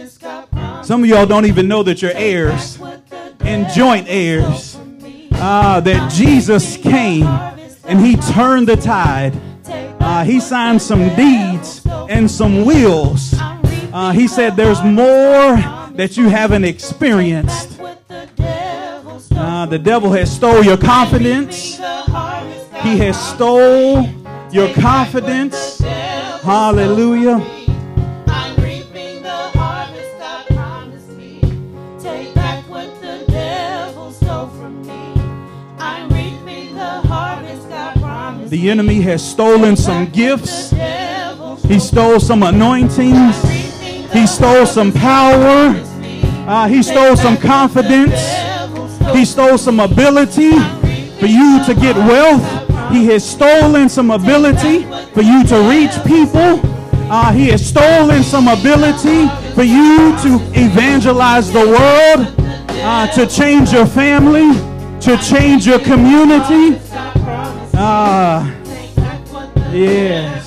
Some of y'all don't even know that you're heirs and joint heirs. That Jesus came and he turned the tide. He signed some deeds and some wills. He said there's more that you haven't experienced. The devil has stole your confidence. He has stole your confidence. Hallelujah. The enemy has stolen some gifts. He stole some anointings. He stole some power. He stole some confidence. He stole some ability for you to get wealth. He has stolen some ability for you to reach people. He has stolen some ability for you to evangelize the world, to change your family, to change your community. Yes.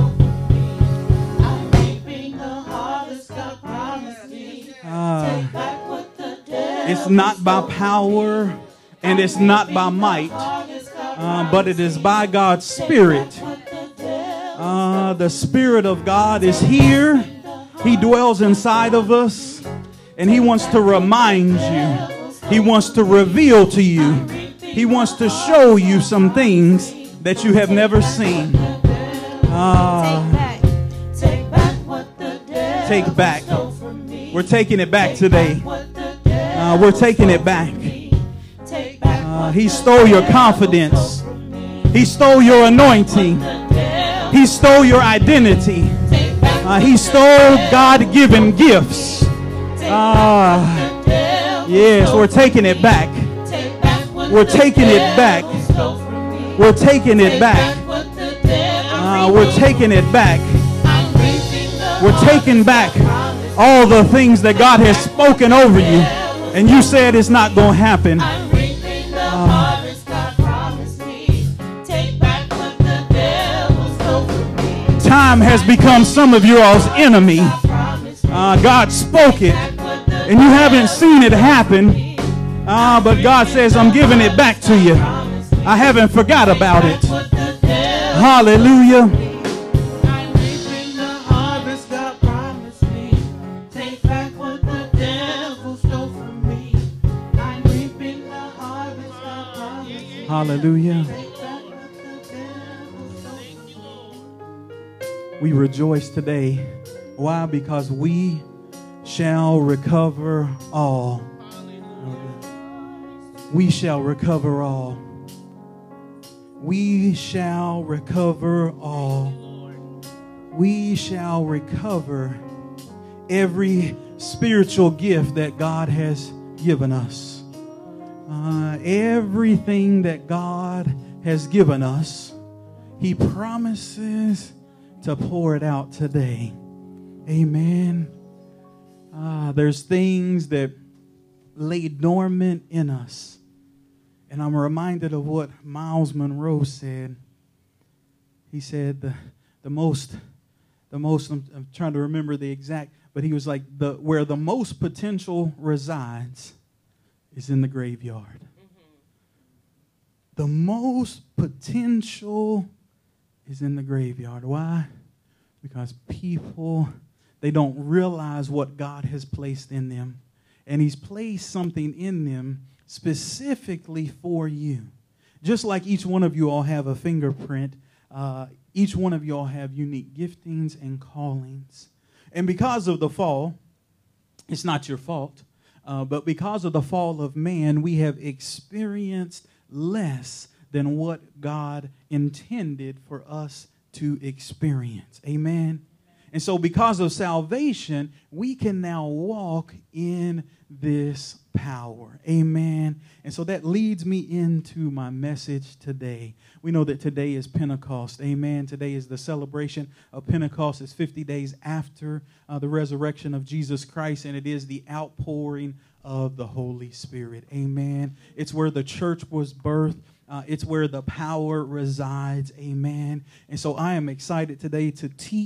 It's not by power and it's not by might, but it is by God's Spirit. The Spirit of God is here. He dwells inside of us, and He wants to remind you. He wants to reveal to you. He wants to show you some things that you have never seen. Take back. We're taking it back today. We're taking it back. He stole your confidence. He stole your anointing. He stole your identity. He stole God-given gifts. Yes, we're taking it back. We're taking it back. We're taking it back. We're taking it back. We're taking back all the things that God has spoken over you, and you said it's not going to happen. Time has become some of your all's enemy. God spoke it, and you haven't seen it happen. But God says, I'm giving it back to you. I haven't forgot about it. Hallelujah. Hallelujah. We rejoice today. Why? Because we shall recover all. We shall recover all. We shall recover all. We shall recover every spiritual gift that God has given us. Everything that God has given us, He promises to pour it out today. Amen. There's things that lay dormant in us. And I'm reminded of what Miles Monroe said. He said the most, I'm trying to remember the exact, but he was like, where the most potential resides is in the graveyard. The most potential is in the graveyard. Why? Because people, they don't realize what God has placed in them. And He's placed something in them specifically for you. Just like each one of you all have a fingerprint, each one of you all have unique giftings and callings. And because of the fall, it's not your fault, but because of the fall of man, we have experienced less than what God intended for us to experience. Amen. And so because of salvation, we can now walk in this power. Amen. And so that leads me into my message today. We know that today is Pentecost. Amen. Today is the celebration of Pentecost. It's 50 days after the resurrection of Jesus Christ, and it is the outpouring of the Holy Spirit. Amen. It's where the church was birthed. It's where the power resides. Amen. And so I am excited today to teach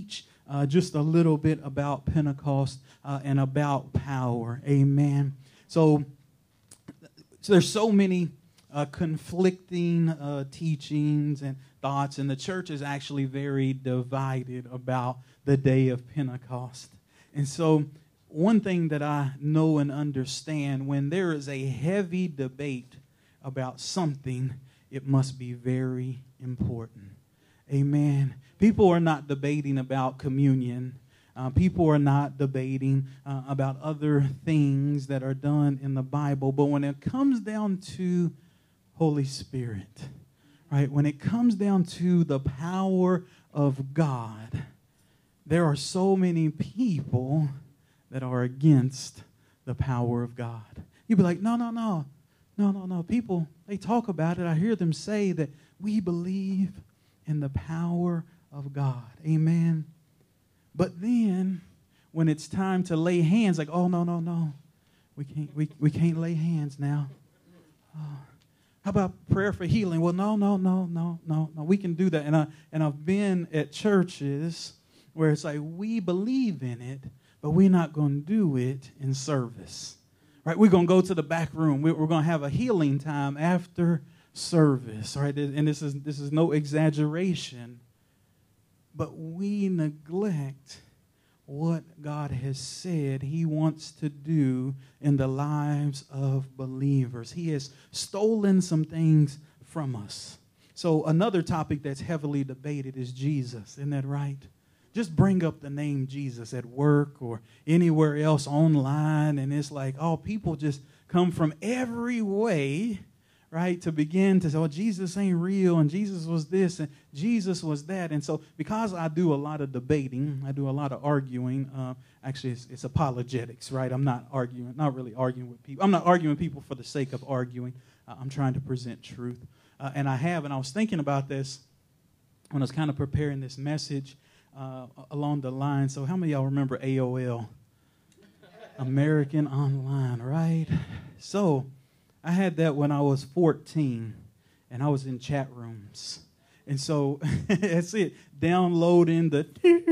just a little bit about Pentecost and about power. Amen. So there's so many conflicting teachings and thoughts, and the church is actually very divided about the day of Pentecost. And so one thing that I know and understand, when there is a heavy debate about something, it must be very important. Amen. People are not debating about communion. People are not debating about other things that are done in the Bible. But when it comes down to Holy Spirit, right? When it comes down to the power of God, there are so many people that are against the power of God. You'd be like, no. People, they talk about it. I hear them say that we believe in the power of God. Amen. But then when it's time to lay hands, like, oh, no. We can't lay hands now. How about prayer for healing? Well, no. We can do that. And I've been at churches where it's like, we believe in it, but we're not going to do it in service. Right? We're going to go to the back room. We're going to have a healing time after service. Right? And this is no exaggeration. But we neglect what God has said He wants to do in the lives of believers. He has stolen some things from us. So another topic that's heavily debated is Jesus. Isn't that right? Just bring up the name Jesus at work or anywhere else online, and it's like, oh, people just come from every way, right, to begin to say, oh, Jesus ain't real, and Jesus was this, and Jesus was that. And so because I do a lot of debating, I do a lot of arguing, actually it's apologetics, right? I'm not really arguing with people. I'm not arguing with people for the sake of arguing. I'm trying to present truth. And I was thinking about this when I was kind of preparing this message along the line. So how many of y'all remember AOL? American Online, right? So I had that when I was 14, and I was in chat rooms. And so that's it, downloading the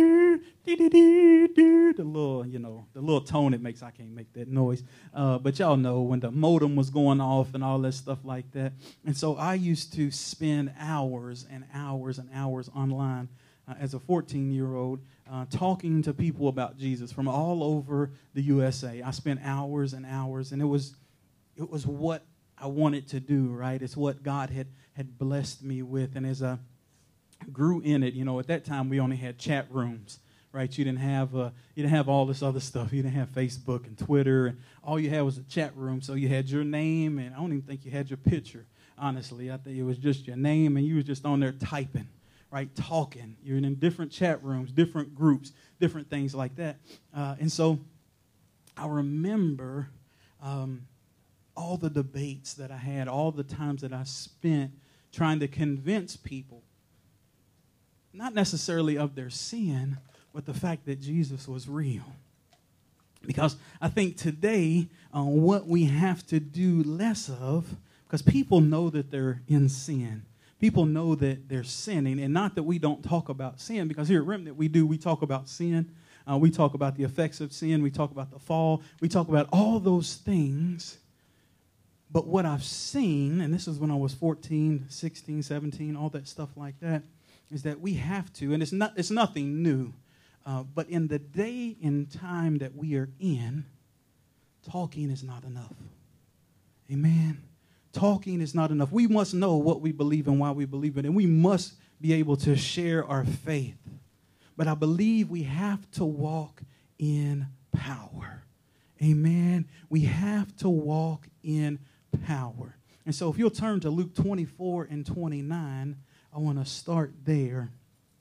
little tone it makes. I can't make that noise. But y'all know when the modem was going off and all that stuff like that. And so I used to spend hours and hours and hours online as a 14-year-old talking to people about Jesus from all over the USA. I spent hours and hours, and it was what I wanted to do, right? It's what God had blessed me with. And as I grew in it, at that time we only had chat rooms, right? You didn't have all this other stuff. You didn't have Facebook and Twitter, and all you had was a chat room. So you had your name, and I don't even think you had your picture, honestly. I think it was just your name, and you was just on there typing, right, talking. You're in different chat rooms, different groups, different things like that. And so I remember all the debates that I had, all the times that I spent trying to convince people, not necessarily of their sin, but the fact that Jesus was real. Because I think today what we have to do less of, because people know that they're in sin. People know that they're sinning, and not that we don't talk about sin, because here at Remnant we talk about sin. We talk about the effects of sin. We talk about the fall. We talk about all those things. But what I've seen, and this is when I was 14, 16, 17, all that stuff like that, is that we have to, and it's nothing new, but in the day and time that we are in, talking is not enough. Amen. Talking is not enough. We must know what we believe and why we believe it, and we must be able to share our faith. But I believe we have to walk in power. Amen. We have to walk in power. And so if you'll turn to Luke 24 and 29, I want to start there.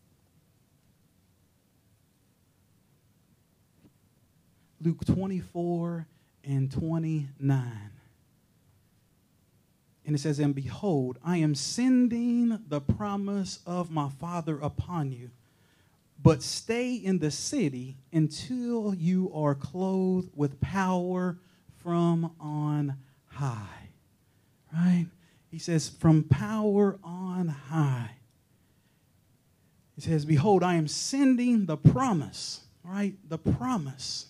Luke 24 and 29. And it says, and behold, I am sending the promise of my Father upon you, but stay in the city until you are clothed with power from on high. Right? He says, from power on high. It says, behold, I am sending the promise, right? The promise.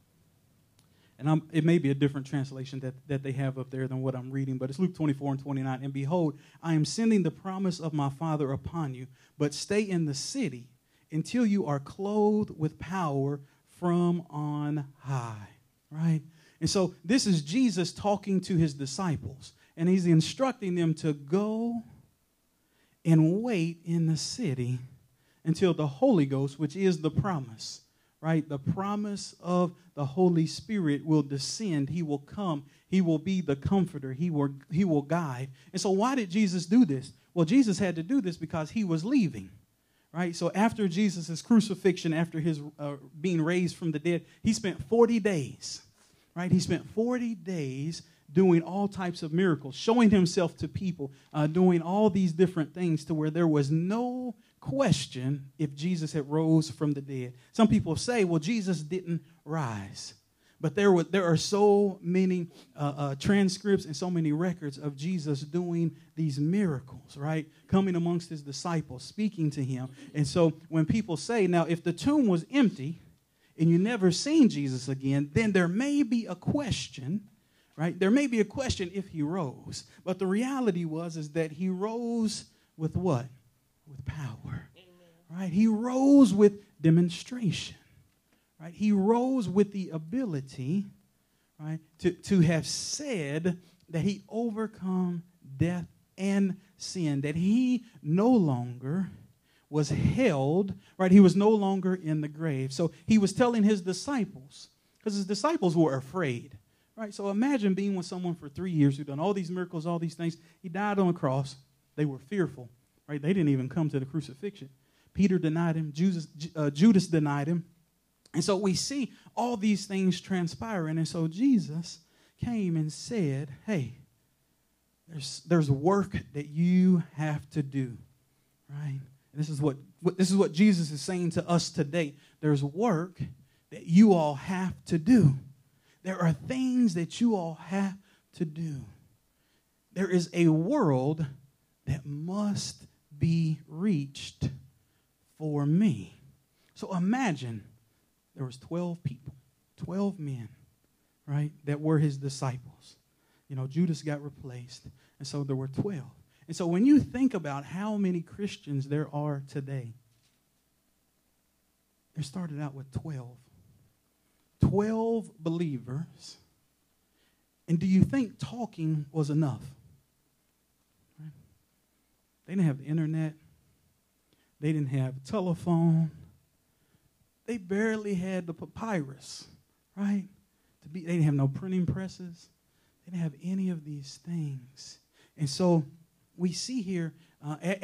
And it may be a different translation that they have up there than what I'm reading, but it's Luke 24 and 29. And behold, I am sending the promise of my Father upon you, but stay in the city until you are clothed with power from on high, right? And so this is Jesus talking to his disciples, and he's instructing them to go and wait in the city until the Holy Ghost, which is the promise, right? The promise of the Holy Spirit will descend. He will come. He will be the comforter. He will guide. And so why did Jesus do this? Well, Jesus had to do this because he was leaving, right? So after Jesus' crucifixion, after his being raised from the dead, he spent 40 days, right? He spent 40 days doing all types of miracles, showing himself to people, doing all these different things to where there was no question if Jesus had rose from the dead. Some people say, well, Jesus didn't rise. But there are so many transcripts and so many records of Jesus doing these miracles, right? Coming amongst his disciples, speaking to him. And so when people say, now, if the tomb was empty and you never seen Jesus again, then there may be a question, right? There may be a question if he rose. But the reality is that he rose with what? With power. Amen. Right? He rose with demonstration. Right? He rose with the ability, right, to have said that he overcome death and sin, that he no longer was held, right? He was no longer in the grave. So he was telling his disciples, because his disciples were afraid, right? So imagine being with someone for 3 years who'd done all these miracles, all these things. He died on the cross. They were fearful, right? They didn't even come to the crucifixion. Peter denied him. Judas denied him. And so we see all these things transpiring. And so Jesus came and said, hey, there's work that you have to do, right? And this is what Jesus is saying to us today. There's work that you all have to do. There are things that you all have to do. There is a world that must be reached for me. So imagine there was 12 people, 12 men, right, that were his disciples. You know, Judas got replaced, and so there were 12. And so when you think about how many Christians there are today, they started out with 12. 12 believers. And do you think talking was enough? Right? They didn't have the internet. They didn't have telephone. They barely had the papyrus, right? They didn't have no printing presses. They didn't have any of these things. And so we see here, let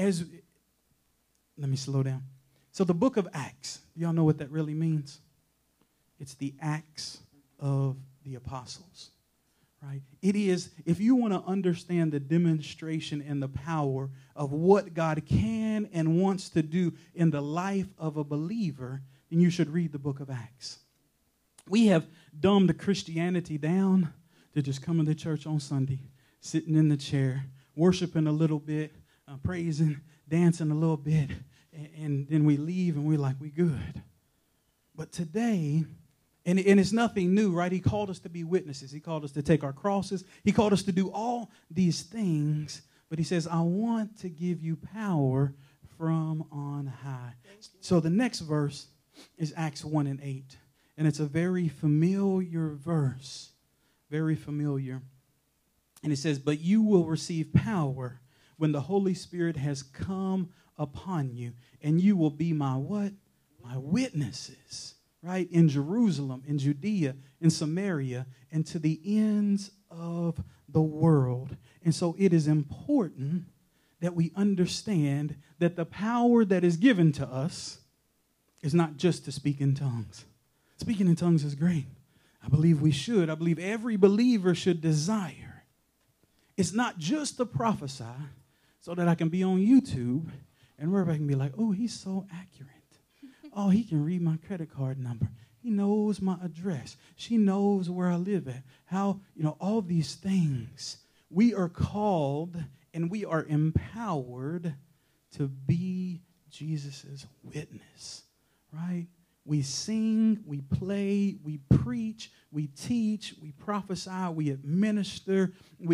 me slow down. So the book of Acts, y'all know what that really means? It's the Acts of the Apostles, right? It is, if you want to understand the demonstration and the power of what God can and wants to do in the life of a believer, then you should read the book of Acts. We have dumbed Christianity down to just coming to church on Sunday, sitting in the chair, worshiping a little bit, praising, dancing a little bit, and then we leave and we're like, we good. But today, and it's nothing new, right? He called us to be witnesses. He called us to take our crosses. He called us to do all these things. But he says, I want to give you power from on high. So the next verse is Acts 1 and 8. And it's a very familiar verse. Very familiar. And it says, but you will receive power when the Holy Spirit has come upon you. And you will be my what? My witnesses. Right? In Jerusalem, in Judea, in Samaria, and to the ends of the world. And so it is important that we understand that the power that is given to us is not just to speak in tongues. Speaking in tongues is great. I believe we should. I believe every believer should desire. It's not just to prophesy so that I can be on YouTube and where I can be like, oh, he's so accurate. Oh, he can read my credit card number. He knows my address. She knows where I live at. How, all these things. We are called and we are empowered to be Jesus' witness, right? We sing, we play, we preach, we teach, we prophesy, we administer,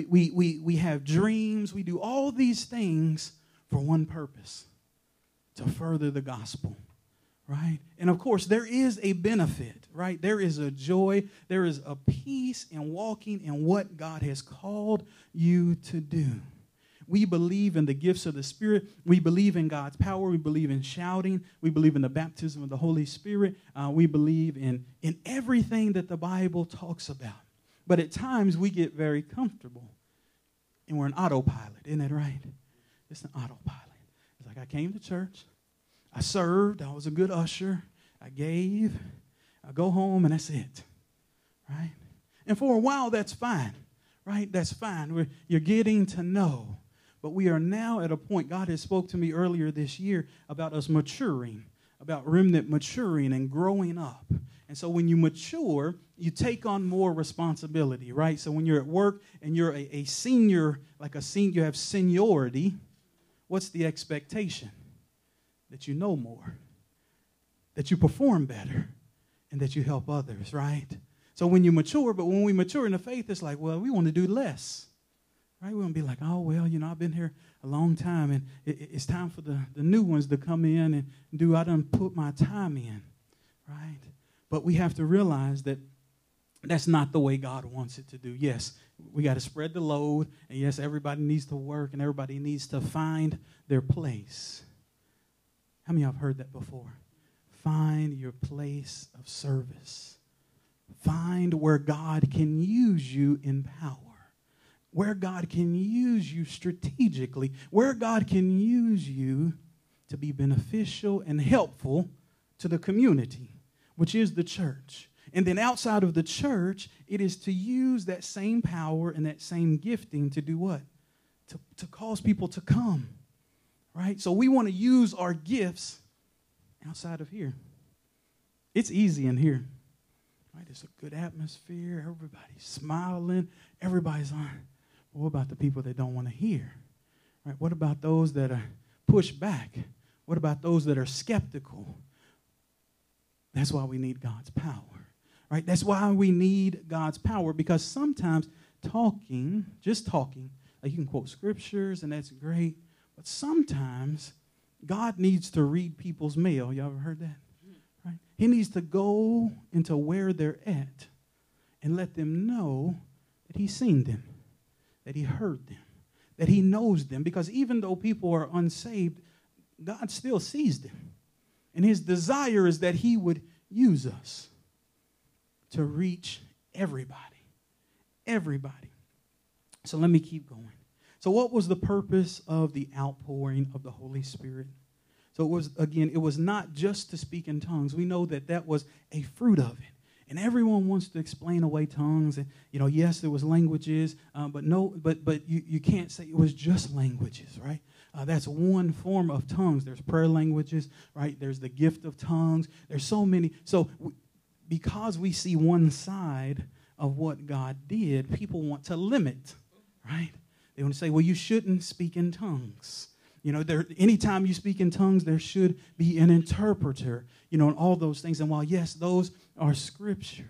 we have dreams. We do all these things for one purpose, to further the gospel, right? And of course, there is a benefit, right? There is a joy, there is a peace in walking in what God has called you to do. We believe in the gifts of the Spirit. We believe in God's power. We believe in shouting. We believe in the baptism of the Holy Spirit. We believe in everything that the Bible talks about. But at times, we get very comfortable, and we're an autopilot. Isn't that right? It's an autopilot. It's like I came to church. I served. I was a good usher. I gave. I go home, and that's it, right? And for a while, that's fine, right? That's fine. You're getting to know. But we are now at a point, God has spoke to me earlier this year about us maturing, about remnant maturing and growing up. And so when you mature, you take on more responsibility, right? So when you're at work and you're a senior, like a senior, you have seniority, what's the expectation? That you know more, that you perform better, and that you help others, right? So when you mature, but when we mature in the faith, it's like, well, we want to do less. Right? We won't be like, oh, well, I've been here a long time, and it's time for the new ones to come in and do, I done put my time in, right? But we have to realize that that's not the way God wants it to do. Yes, we got to spread the load, and yes, everybody needs to work, and everybody needs to find their place. How many of you have heard that before? Find your place of service. Find where God can use you in power. Where God can use you strategically, where God can use you to be beneficial and helpful to the community, which is the church. And then outside of the church, it is to use that same power and that same gifting to do what? To cause people to come, right? So we want to use our gifts outside of here. It's easy in here, right? It's a good atmosphere. Everybody's smiling. Everybody's on. But what about the people that don't want to hear? Right? What about those that are pushed back? What about those that are skeptical? That's why we need God's power. Right? That's why we need God's power, because sometimes just talking, like you can quote scriptures and that's great, but sometimes God needs to read people's mail. Y'all ever heard that? Right? He needs to go into where they're at and let them know that he's seen them, that he heard them, that he knows them. Because even though people are unsaved, God still sees them. And his desire is that he would use us to reach everybody. Everybody. So let me keep going. So what was the purpose of the outpouring of the Holy Spirit? So it was not just to speak in tongues. We know that that was a fruit of it. And everyone wants to explain away tongues. And, yes, there was languages, but you can't say it was just languages, right? That's one form of tongues. There's prayer languages, right? There's the gift of tongues. There's so many. So because we see one side of what God did, people want to limit, right? They want to say, well, you shouldn't speak in tongues. Anytime you speak in tongues, there should be an interpreter, and all those things. And while, yes, those are scripture,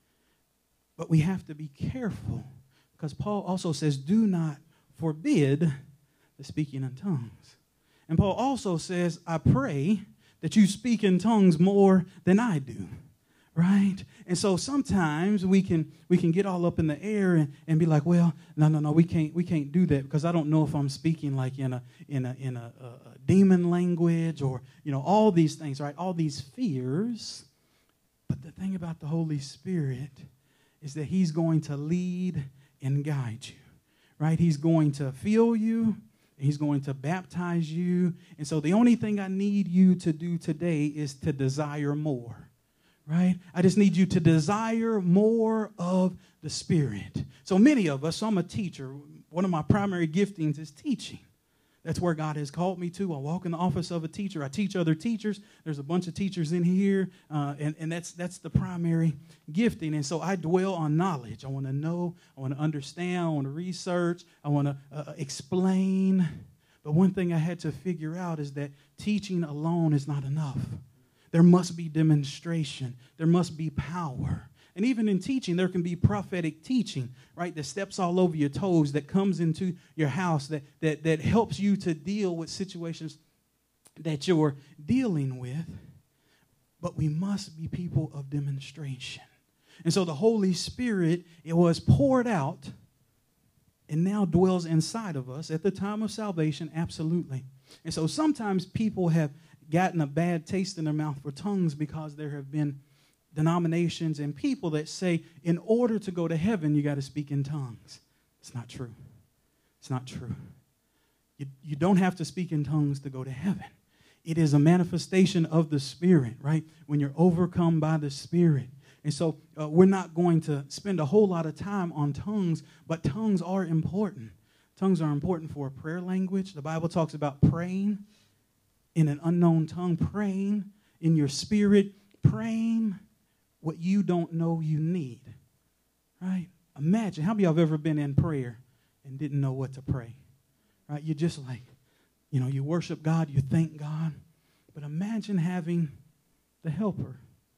but we have to be careful, because Paul also says, do not forbid the speaking in tongues. And Paul also says, I pray that you speak in tongues more than I do. Right? And so sometimes we can get all up in the air and be like, well, no, we can't do that, because I don't know if I'm speaking like in a demon language or all these things, right? All these fears. But the thing about the Holy Spirit is that he's going to lead and guide you, right? He's going to fill you. He's going to baptize you. And so the only thing I need you to do today is to desire more. Right? I just need you to desire more of the Spirit. So many of us, so I'm a teacher. One of my primary giftings is teaching. That's where God has called me to. I walk in the office of a teacher. I teach other teachers. There's a bunch of teachers in here, and that's the primary gifting. And so I dwell on knowledge. I want to know. I want to understand. I want to research. I want to explain. But one thing I had to figure out is that teaching alone is not enough. There must be demonstration. There must be power. And even in teaching, there can be prophetic teaching, right, that steps all over your toes, that comes into your house, that helps you to deal with situations that you're dealing with. But we must be people of demonstration. And so the Holy Spirit, it was poured out and now dwells inside of us at the time of salvation, absolutely. And so sometimes people have gotten a bad taste in their mouth for tongues because there have been denominations and people that say, in order to go to heaven, you got to speak in tongues. It's not true. It's not true. You don't have to speak in tongues to go to heaven. It is a manifestation of the Spirit, right? When you're overcome by the Spirit. And so we're not going to spend a whole lot of time on tongues, but tongues are important. Tongues are important for a prayer language. The Bible talks about praying in an unknown tongue, praying in your spirit, praying what you don't know you need, right? Imagine, how many of y'all have ever been in prayer and didn't know what to pray, right? You're just like, you worship God, you thank God, but imagine having the helper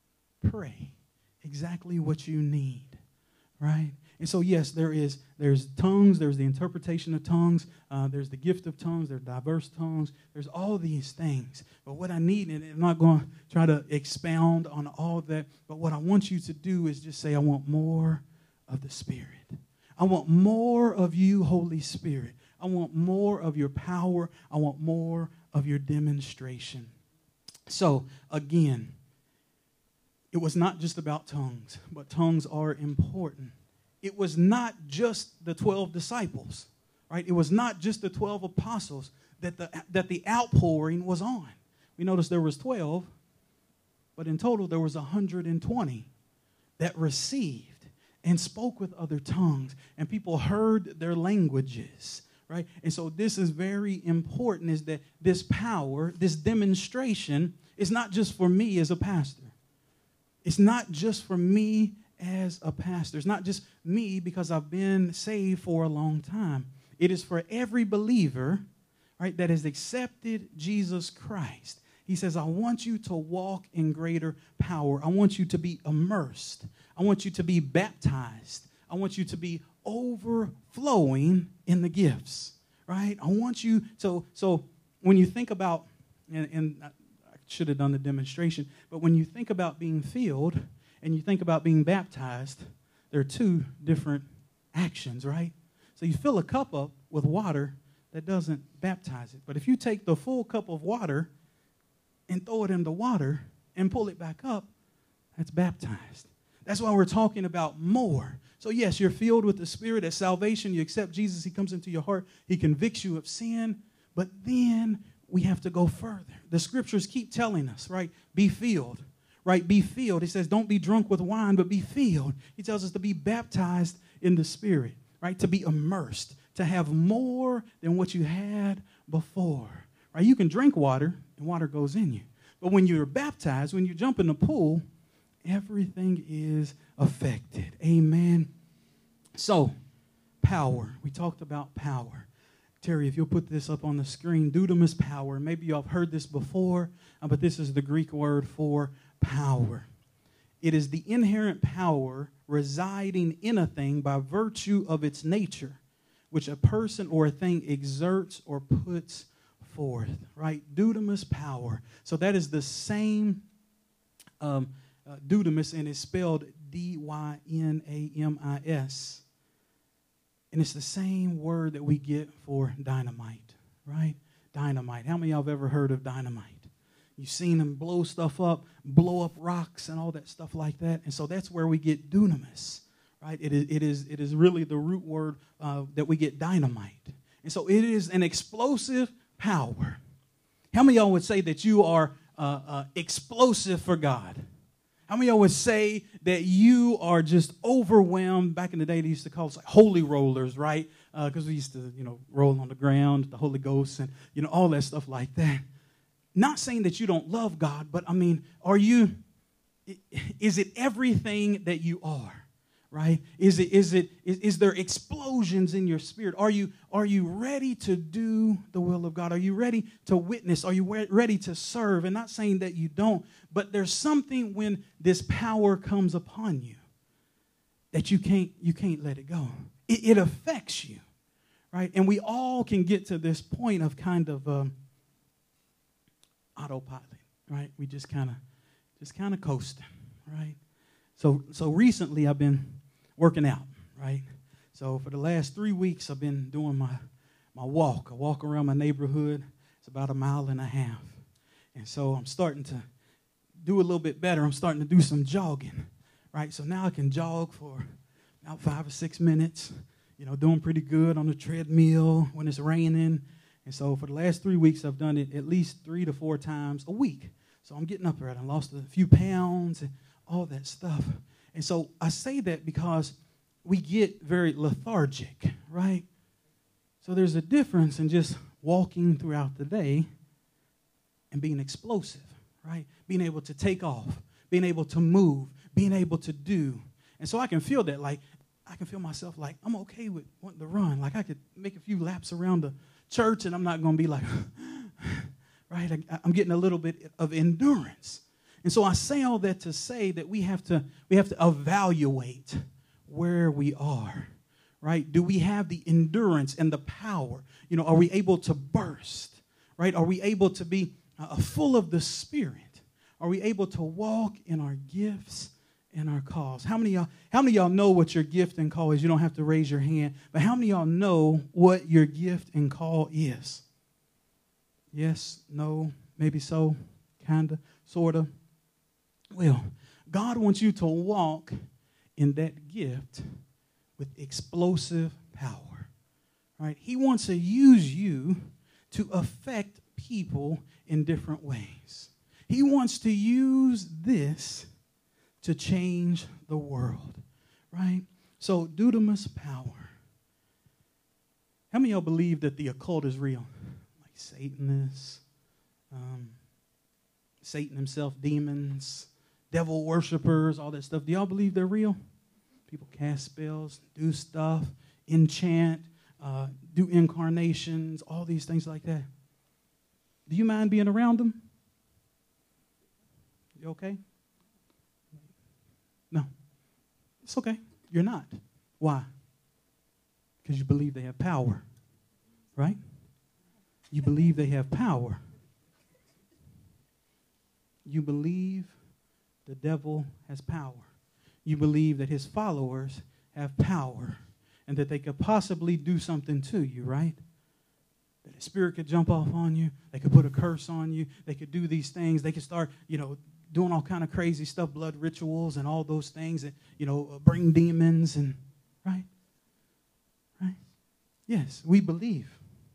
pray exactly what you need, right? And so, yes, there's tongues, there's the interpretation of tongues, there's the gift of tongues, there's diverse tongues, there's all these things. But what I need, and I'm not going to try to expound on all of that, but what I want you to do is just say, I want more of the Spirit. I want more of you, Holy Spirit. I want more of your power. I want more of your demonstration. So, again, it was not just about tongues, but tongues are important. It was not just the 12 disciples, right? It was not just the 12 apostles that the outpouring was on. We noticed there was 12, but in total there was 120 that received and spoke with other tongues, and people heard their languages, right? And so this is very important, is that this power, this demonstration is not just for me as a pastor. It's not just for me as a pastor. It's not just me because I've been saved for a long time. It is for every believer, right, that has accepted Jesus Christ. He says, I want you to walk in greater power. I want you to be immersed. I want you to be baptized. I want you to be overflowing in the gifts, right? I want you to, so when you think about, and I should have done the demonstration, but when you think about being filled and you think about being baptized, there are two different actions, right? So you fill a cup up with water, that doesn't baptize it. But if you take the full cup of water and throw it in the water and pull it back up, that's baptized. That's why we're talking about more. So yes, you're filled with the Spirit at salvation. You accept Jesus. He comes into your heart. He convicts you of sin. But then we have to go further. The scriptures keep telling us, right? Be filled, right? Be filled. He says, don't be drunk with wine, but be filled. He tells us to be baptized in the Spirit, right? To be immersed, to have more than what you had before, right? You can drink water and water goes in you. But when you're baptized, when you jump in the pool, everything is affected. Amen. So, power. We talked about power. Terry, if you'll put this up on the screen, dunamis power. Maybe y'all have heard this before, but this is the Greek word for power. It is the inherent power residing in a thing by virtue of its nature, which a person or a thing exerts or puts forth, right? Dunamis power. So that is the same dunamis, and it's spelled D-Y-N-A-M-I-S. And it's the same word that we get for dynamite, right? Dynamite. How many of y'all have ever heard of dynamite? You've seen them blow stuff up, blow up rocks and all that stuff like that. And so that's where we get dunamis, right? It is really the root word that we get dynamite. And so it is an explosive power. How many of y'all would say that you are explosive for God? How many of y'all would say that you are just overwhelmed? Back in the day, they used to call us like holy rollers, right? Because we used to, roll on the ground, the Holy Ghost, and, all that stuff like that. Not saying that you don't love God, but, is it everything that you are? right? Is there explosions in your spirit? Are you ready to do the will of God? Are you ready to witness? Are you ready to serve? And not saying that you don't, but there's something when this power comes upon you that you can't let it go. It affects you, right? And we all can get to this point of kind of autopilot, right? We just kind of coasting, right? So recently I've been working out, right? So for the last 3 weeks I've been doing my walk. I walk around my neighborhood. It's about 1.5 miles. And so I'm starting to do a little bit better. I'm starting to do some jogging, right? So now I can jog for about 5 or 6 minutes, doing pretty good on the treadmill when it's raining. And so for the last 3 weeks, I've done it at least 3 to 4 times a week. So I'm getting up there. I lost a few pounds and all that stuff. And so I say that because we get very lethargic, right? So there's a difference in just walking throughout the day and being explosive, right? Being able to take off, being able to move, being able to do. And so I can feel that, like, I can feel myself like I'm okay with wanting to run. Like I could make a few laps around the church and I'm not going to be like, right? I'm getting a little bit of endurance. And so I say all that to say that we have to evaluate where we are, right? Do we have the endurance and the power? Are we able to burst, right? Are we able to be full of the Spirit? Are we able to walk in our gifts and our calls? How many of y'all know what your gift and call is? You don't have to raise your hand, but how many of y'all know what your gift and call is? Yes, no, maybe so, kind of, sort of. Well, God wants you to walk in that gift with explosive power, right? He wants to use you to affect people in different ways. He wants to use this to change the world, right? So, dunamis power. How many of y'all believe that the occult is real? Like Satanists, Satan himself, demons, devil worshipers, all that stuff. Do y'all believe they're real? People cast spells, do stuff, enchant, do incarnations, all these things like that. Do you mind being around them? You okay? No. It's okay. You're not. Why? Because you believe they have power, right? You believe they have power. You believe the devil has power. You believe that his followers have power and that they could possibly do something to you, right? That a spirit could jump off on you. They could put a curse on you. They could do these things. They could start, doing all kind of crazy stuff, blood rituals and all those things that, bring demons and, right? Right? Yes, we believe.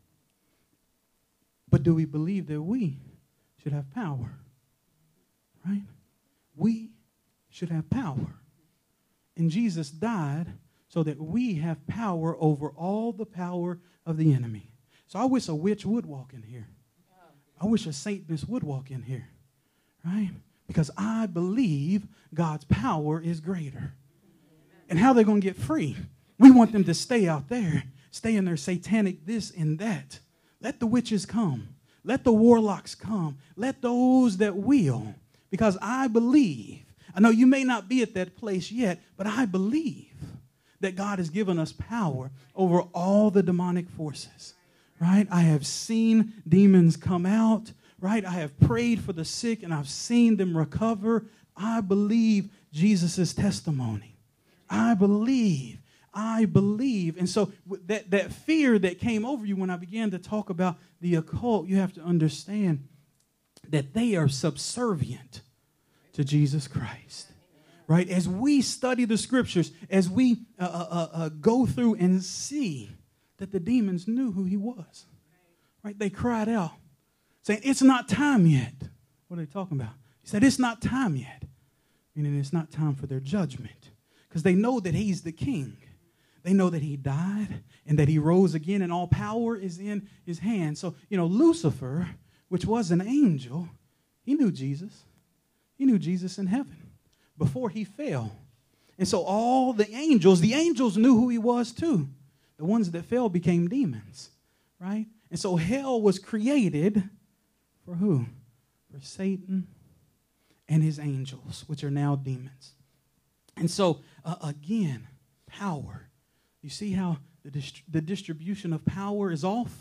But do we believe that we should have power? Right? We should have power. And Jesus died so that we have power over all the power of the enemy. So I wish a witch would walk in here. I wish a Satanist would walk in here. Right? Because I believe God's power is greater. And how they're going to get free? We want them to stay out there, stay in their satanic this and that. Let the witches come. Let the warlocks come. Let those that will. Because I believe, I know you may not be at that place yet, but I believe that God has given us power over all the demonic forces. Right? I have seen demons come out. Right? I have prayed for the sick and I've seen them recover. I believe Jesus' testimony. I believe. And so that fear that came over you when I began to talk about the occult, you have to understand that they are subservient to Jesus Christ. Right? As we study the scriptures, as we go through and see that the demons knew who he was. Right? They cried out, saying, it's not time yet. What are they talking about? He said, it's not time yet. Meaning it's not time for their judgment. Because they know that he's the king. They know that he died and that he rose again and all power is in his hand. So, Lucifer, which was an angel, he knew Jesus. He knew Jesus in heaven before he fell. And so all the angels knew who he was too. The ones that fell became demons, right? And so hell was created for who? For Satan and his angels, which are now demons. And so, again, power. You see how the distribution of power is off?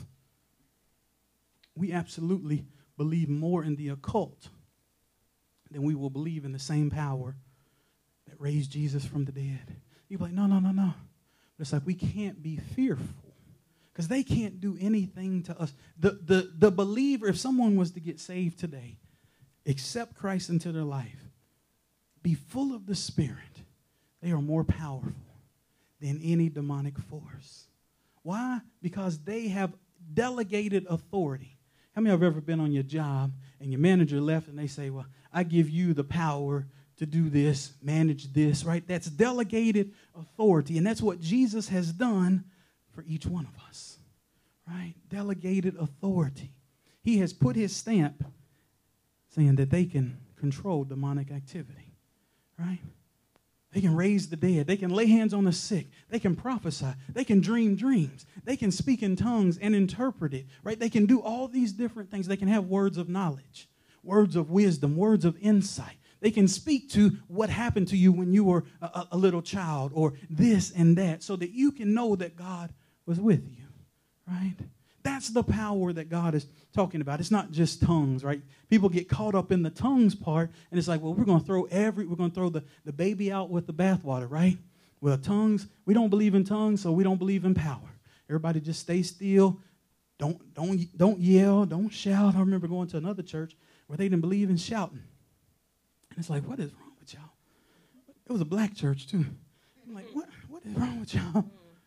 We absolutely believe more in the occult than we will believe in the same power that raised Jesus from the dead. You're like, no. But it's like we can't be fearful because they can't do anything to us. The believer, if someone was to get saved today, accept Christ into their life, be full of the Spirit, they are more powerful than any demonic force. Why? Because they have delegated authority. How many have ever been on your job and your manager left and they say, well, I give you the power to do this, manage this, right? That's delegated authority. And that's what Jesus has done for each one of us, right? Delegated authority. He has put his stamp saying that they can control demonic activity, right? They can raise the dead. They can lay hands on the sick. They can prophesy. They can dream dreams. They can speak in tongues and interpret it, right? They can do all these different things. They can have words of knowledge, words of wisdom, words of insight. They can speak to what happened to you when you were a little child or this and that so that you can know that God was with you, right? That's the power that God is talking about. It's not just tongues, right? People get caught up in the tongues part, and it's like, well, we're going to throw the baby out with the bathwater, right? Well, tongues, we don't believe in tongues, so we don't believe in power. Everybody just stay still. Don't yell, don't shout. I remember going to another church where they didn't believe in shouting. And it's like, what is wrong with y'all? It was a black church, too. I'm like, what is wrong with y'all?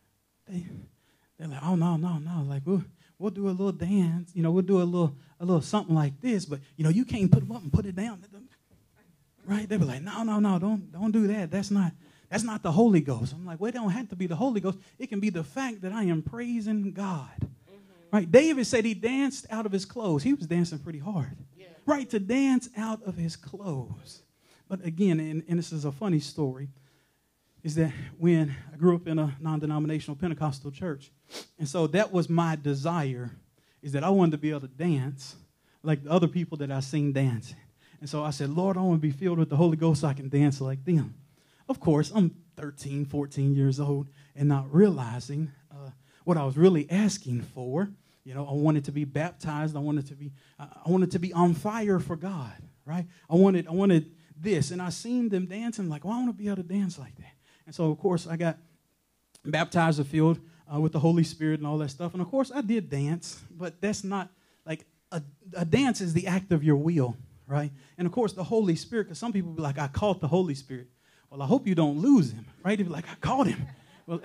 They're like, oh, no. Like, we'll do a little dance. We'll do a little something like this. But, you can't put them up and put it down. Right? They were like, no, don't do that. That's not the Holy Ghost. I'm like, well, it don't have to be the Holy Ghost. It can be the fact that I am praising God. Mm-hmm. Right? David said he danced out of his clothes. He was dancing pretty hard. Yeah. Right? To dance out of his clothes. But again, and this is a funny story, is that when I grew up in a non-denominational Pentecostal church, and so that was my desire, is that I wanted to be able to dance like the other people that I seen dancing. And so I said, Lord, I want to be filled with the Holy Ghost so I can dance like them. Of course, I'm 13, 14 years old and not realizing what I was really asking for. I wanted to be baptized. I wanted to be on fire for God, right? I wanted this. And I seen them dancing like, well, I want to be able to dance like that. And so, of course, I got baptized and filled with the Holy Spirit and all that stuff. And, of course, I did dance, but that's not like a dance is the act of your will, right? And, of course, the Holy Spirit, because some people be like, I caught the Holy Spirit. Well, I hope you don't lose him, right? They'd be like, I caught him. Well,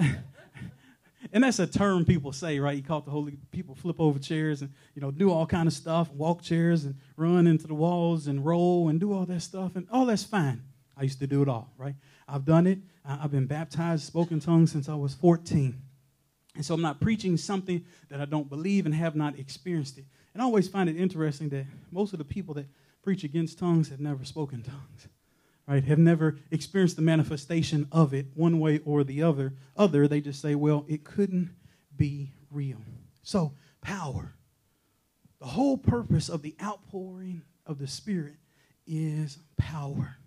and that's a term people say, right? You caught the Holy, people flip over chairs and, do all kind of stuff, walk chairs and run into the walls and roll and do all that stuff. And all that's fine. I used to do it all, right? I've done it. I've been baptized, spoken tongues since I was 14. And so I'm not preaching something that I don't believe and have not experienced it. And I always find it interesting that most of the people that preach against tongues have never spoken tongues, right? Have never experienced the manifestation of it one way or the other. They just say, well, it couldn't be real. So power. The whole purpose of the outpouring of the Spirit is power.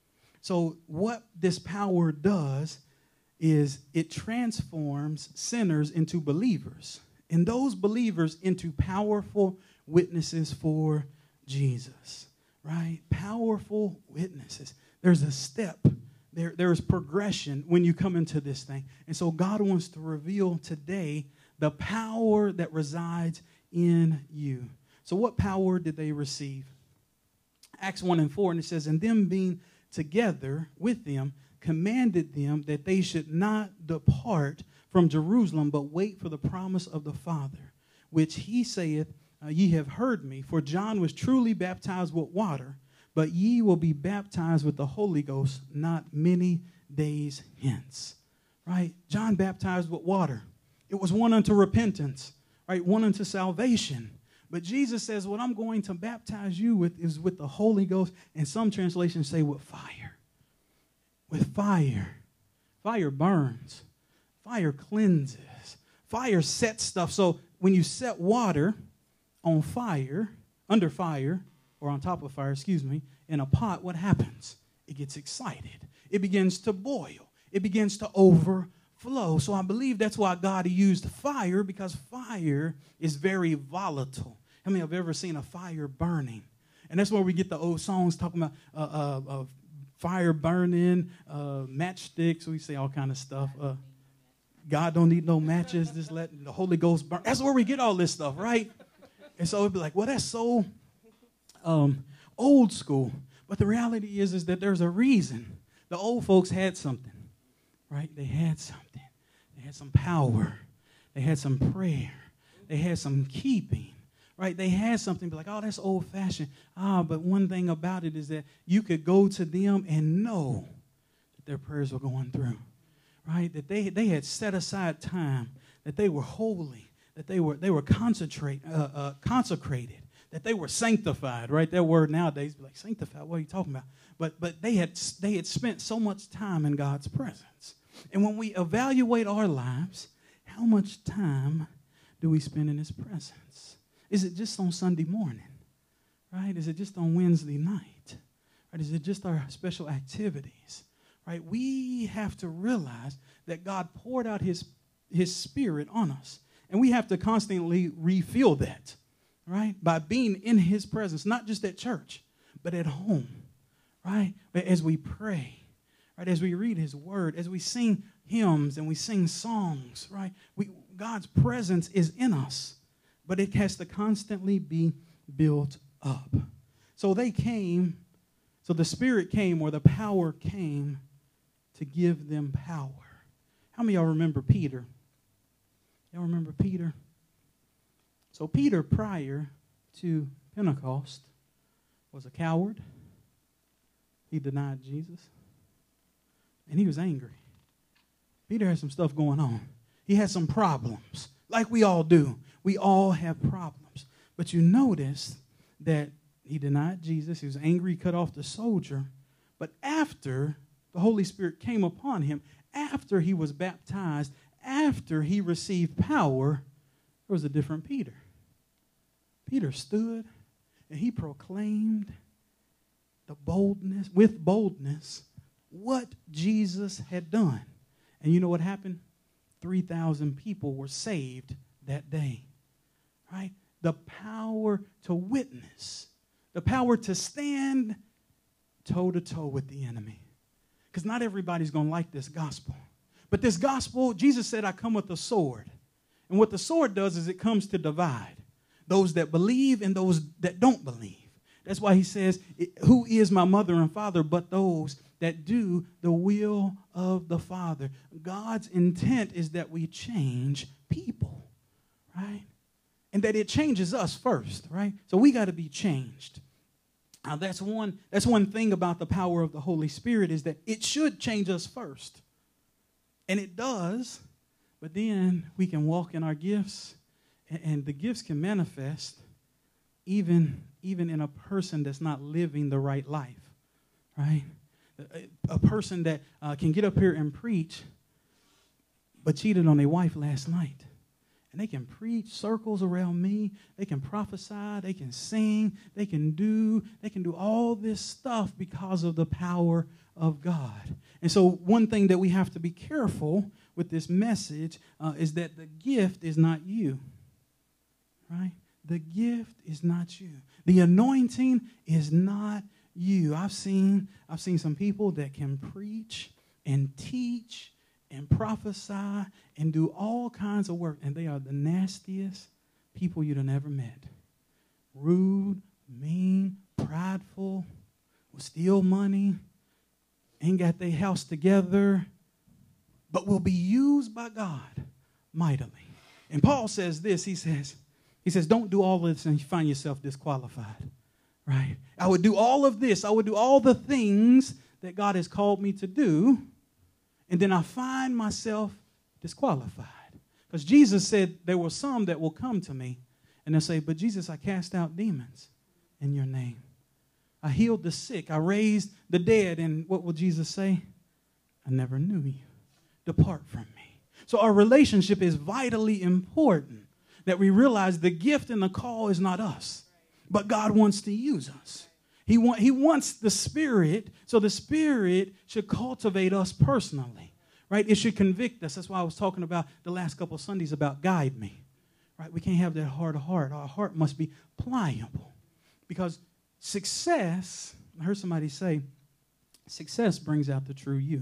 So what this power does is it transforms sinners into believers, and those believers into powerful witnesses for Jesus, right? Powerful witnesses. There's a step. There's progression when you come into this thing. And so God wants to reveal today the power that resides in you. So what power did they receive? Acts 1:4, and it says, and them being together with them, commanded them that they should not depart from Jerusalem, but wait for the promise of the Father, which he saith, ye have heard me. For John was truly baptized with water, but ye will be baptized with the Holy Ghost not many days hence. Right? John baptized with water. It was one unto repentance, right? One unto salvation. But Jesus says, what I'm going to baptize you with is with the Holy Ghost, and some translations say with fire. With fire. Fire burns. Fire cleanses. Fire sets stuff. So when you set water on fire, under fire, or on top of fire, in a pot, what happens? It gets excited. It begins to boil. It begins to overflow. So I believe that's why God used fire, because fire is very volatile. How many have ever seen a fire burning? And that's where we get the old songs talking about fire burning, matchsticks. We say all kind of stuff. God don't need no matches. Just let the Holy Ghost burn. That's where we get all this stuff, right? And so it'd be like, well, that's so old school. But the reality is that there's a reason. The old folks had something, right? They had something. They had some power. They had some prayer. They had some keeping, right? They had something, be like, oh, that's old-fashioned. But one thing about it is that you could go to them and know that their prayers were going through, right? That they had set aside time, that they were holy, that they were consecrated, that they were sanctified, right? That word nowadays be like, sanctified, what are you talking about? But they had spent so much time in God's presence. And when we evaluate our lives, how much time do we spend in His presence? Is it just on Sunday morning, right? Is it just on Wednesday night? Right? Is it just our special activities? Right? We have to realize that God poured out His Spirit on us. And we have to constantly refill that, right? By being in His presence, not just at church, but at home, right? But as we pray, right? As we read His Word, as we sing hymns and we sing songs, right? God's presence is in us, but it has to constantly be built up. So the Spirit came, or the power came, to give them power. How many of y'all remember Peter? Y'all remember Peter? So Peter, prior to Pentecost, was a coward. He denied Jesus. And he was angry. Peter had some stuff going on. He had some problems, like we all do. We all have problems. But you notice that he denied Jesus. He was angry, he cut off the soldier. But after the Holy Spirit came upon him, after he was baptized, after he received power, there was a different Peter. Peter stood and he proclaimed with boldness, what Jesus had done. And you know what happened? 3,000 people were saved that day, right? The power to witness, the power to stand toe-to-toe with the enemy. Because not everybody's going to like this gospel. But this gospel, Jesus said, I come with a sword. And what the sword does is it comes to divide those that believe and those that don't believe. That's why he says, who is my mother and father but those that do the will of the Father? God's intent is that we change people, right? And that it changes us first, right? So we got to be changed. Now, that's one thing about the power of the Holy Spirit, is that it should change us first. And it does, but then we can walk in our gifts, and the gifts can manifest even in a person that's not living the right life, right? A person that can get up here and preach, but cheated on their wife last night. And they can preach circles around me. They can prophesy. They can sing. They can do all this stuff because of the power of God. And so one thing that we have to be careful with this message is that the gift is not you, right? The gift is not you. The anointing is not you. I've seen some people that can preach and teach and prophesy and do all kinds of work, and they are the nastiest people you'd have ever met. Rude, mean, prideful, will steal money, ain't got their house together, but will be used by God mightily. And Paul says this, he says, don't do all of this and you find yourself disqualified, right? I would do all of this. I would do all the things that God has called me to do, and then I find myself disqualified. Because Jesus said there were some that will come to me and they'll say, but Jesus, I cast out demons in your name. I healed the sick. I raised the dead. And what will Jesus say? I never knew you. depart from me. So our relationship is vitally important, that we realize the gift and the call is not us, but God wants to use us. He wants the Spirit, so the Spirit should cultivate us personally, right? It should convict us. That's why I was talking about the last couple of Sundays about guide me, right? We can't have that hard heart. Our heart must be pliable, because success, I heard somebody say, success brings out the true you.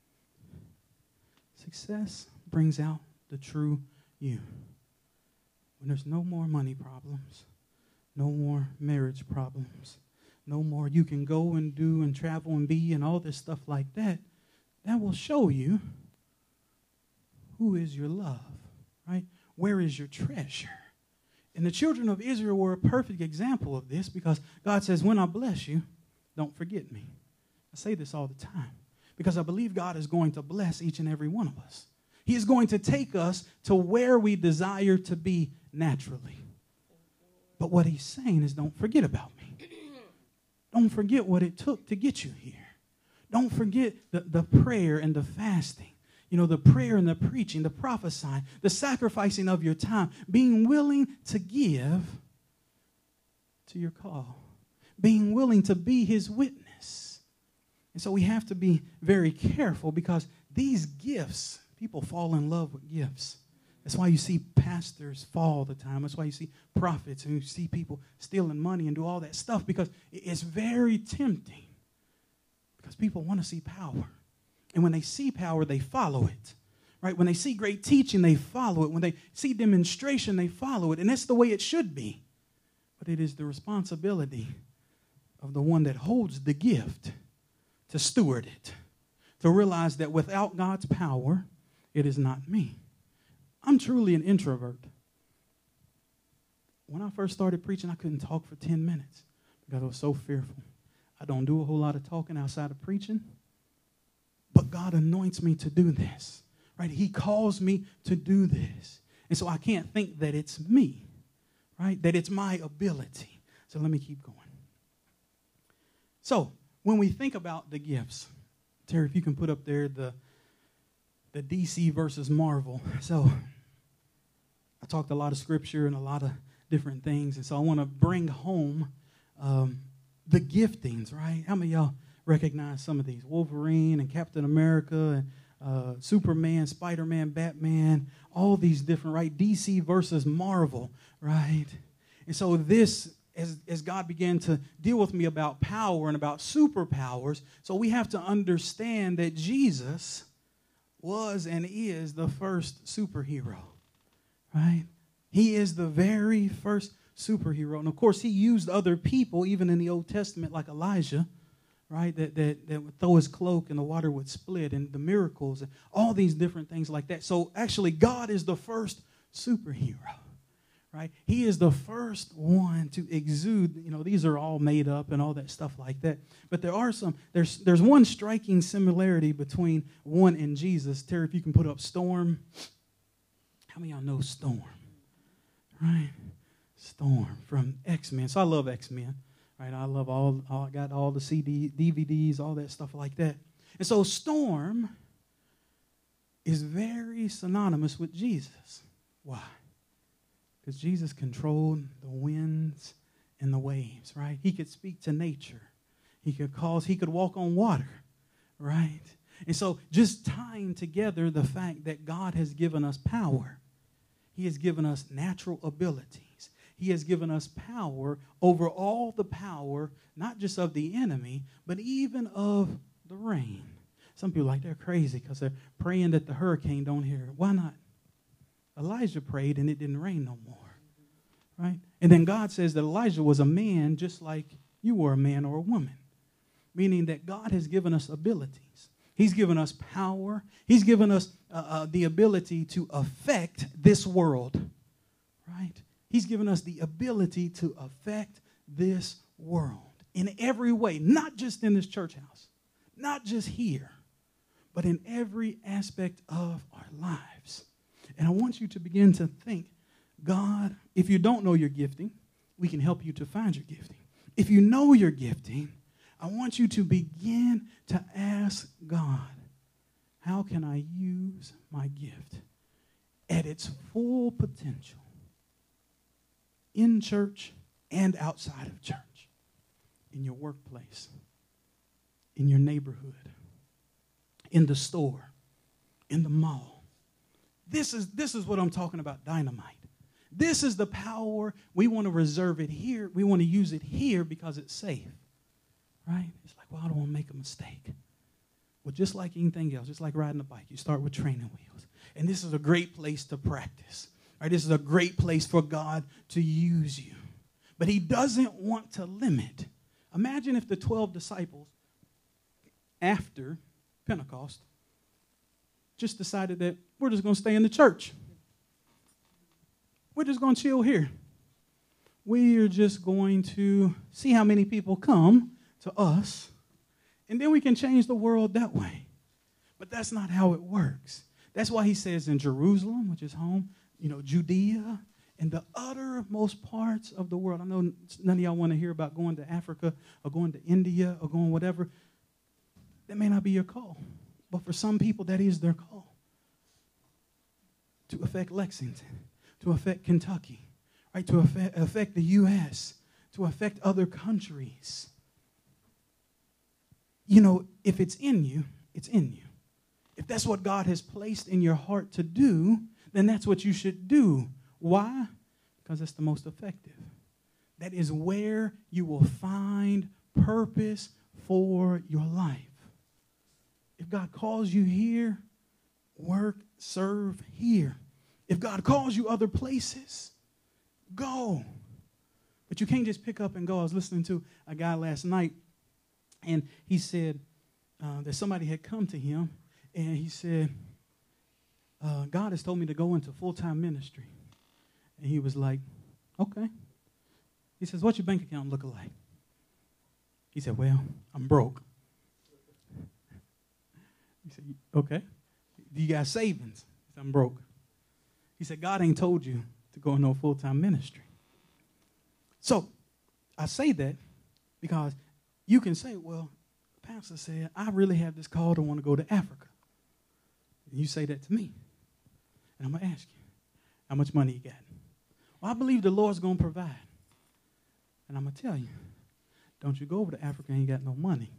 Success brings out the true you. When there's no more money problems, no more marriage problems, no more you can go and do and travel and be and all this stuff like that, that will show you who is your love, right? Where is your treasure? And the children of Israel were a perfect example of this, because God says, when I bless you, don't forget me. I say this all the time because I believe God is going to bless each and every one of us. He is going to take us to where we desire to be naturally. But what he's saying is, don't forget about me. Don't forget what it took to get you here. Don't forget the prayer and the fasting. You know, the prayer and the preaching, the prophesying, the sacrificing of your time, being willing to give to your call, being willing to be his witness. And so we have to be very careful, because these gifts, people fall in love with gifts. That's why you see pastors fall all the time. That's why you see prophets and you see people stealing money and do all that stuff, because it's very tempting. Because people want to see power. And when they see power, they follow it. Right? When they see great teaching, they follow it. When they see demonstration, they follow it. And that's the way it should be. But it is the responsibility of the one that holds the gift to steward it. To realize that without God's power, it is not me. I'm truly an introvert. When I first started preaching, I couldn't talk for 10 minutes because I was so fearful. I don't do a whole lot of talking outside of preaching. But God anoints me to do this. Right? He calls me to do this. And so I can't think that it's me. Right? That it's my ability. So let me keep going. So when we think about the gifts, Terry, if you can put up there the DC versus Marvel. So I talked a lot of scripture and a lot of different things. And so I want to bring home the giftings, right? How many of y'all recognize some of these? Wolverine and Captain America and Superman, Spider-Man, Batman, all these different, right? DC versus Marvel, right? And so this, as God began to deal with me about power and about superpowers, so we have to understand that Jesus was and is the first superhero, right? He is the very first superhero. And of course, he used other people, even in the Old Testament, like Elijah, right? That would throw his cloak and the water would split, and the miracles and all these different things like that. So actually, God is the first superhero, right? He is the first one to exude, you know, these are all made up and all that stuff like that. But there are there's one striking similarity between one and Jesus. Terry, if you can put up Storm. How many of y'all know Storm? Right? Storm from X-Men. So I love X-Men. Right? I love I got all the DVDs, all that stuff like that. And so Storm is very synonymous with Jesus. Why? Because Jesus controlled the winds and the waves, right? He could speak to nature. He could walk on water, right? And so just tying together the fact that God has given us power. He has given us natural abilities. He has given us power over all the power, not just of the enemy, but even of the rain. Some people are like, they're crazy because they're praying that the hurricane don't hear it. Why not? Elijah prayed and it didn't rain no more, right? And then God says that Elijah was a man just like you were a man or a woman, meaning that God has given us abilities. He's given us power. He's given us the ability to affect this world, right? He's given us the ability to affect this world in every way, not just in this church house, not just here, but in every aspect of our lives. And I want you to begin to think, God, if you don't know your gifting, we can help you to find your gifting. If you know your gifting, I want you to begin to ask God How can I use my gift at its full potential in church and outside of church, in your workplace, in your neighborhood, in the store, in the mall? This is what I'm talking about, dynamite. This is the power. We want to reserve it here. We want to use it here because it's safe, right? It's like, well, I don't want to make a mistake. Well, just like anything else, just like riding a bike, you start with training wheels. And this is a great place to practice, right? This is a great place for God to use you. But he doesn't want to limit. Imagine if the 12 disciples, after Pentecost, just decided that we're just going to stay in the church. We're just going to chill here. We are just going to see how many people come to us, and then we can change the world that way. But that's not how it works. That's why he says in Jerusalem, which is home, Judea, and the uttermost parts of the world. I know none of y'all want to hear about going to Africa or going to India or going whatever. That may not be your call. But for some people, that is their call. To affect Lexington, to affect Kentucky, right? To affect the U.S., to affect other countries. If it's in you, it's in you. If that's what God has placed in your heart to do, then that's what you should do. Why? Because it's the most effective. That is where you will find purpose for your life. If God calls you here, work, serve here. If God calls you other places, go. But you can't just pick up and go. I was listening to a guy last night, and he said that somebody had come to him, and he said, God has told me to go into full-time ministry. And he was like, okay. He says, what's your bank account look like? He said, well, I'm broke. He said, okay. Do you got savings? He said, I'm broke. He said, God ain't told you to go into a full-time ministry. So I say that because you can say, well, the pastor said, I really have this call to want to go to Africa. And you say that to me. And I'm going to ask you, how much money you got? Well, I believe the Lord's going to provide. And I'm going to tell you, don't you go over to Africa and you got no money.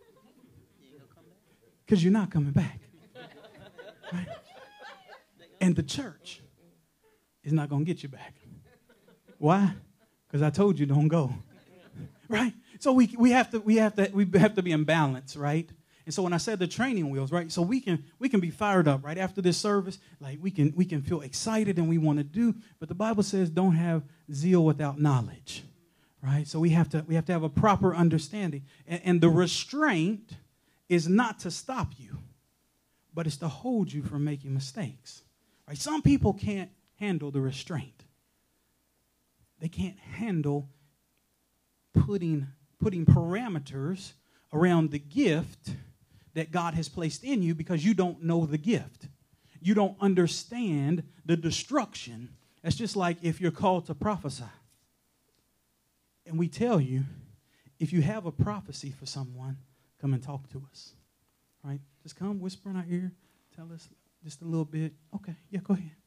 Because you're not coming back. Right? And the church is not going to get you back. Why? Because I told you don't go. Right? So we have to be in balance, right? And so when I said the training wheels, right? So we can be fired up right after this service, like we can feel excited and we want to do, but the Bible says don't have zeal without knowledge. Right? So we have to have a proper understanding. And the restraint is not to stop you, but it's to hold you from making mistakes. Right? Some people can't handle the restraint. They can't handle putting parameters around the gift that God has placed in you because you don't know the gift. You don't understand the destruction. It's just like if you're called to prophesy. And we tell you, if you have a prophecy for someone, come and talk to us. Right? Just come, whisper in our ear, tell us just a little bit. Okay, yeah, go ahead.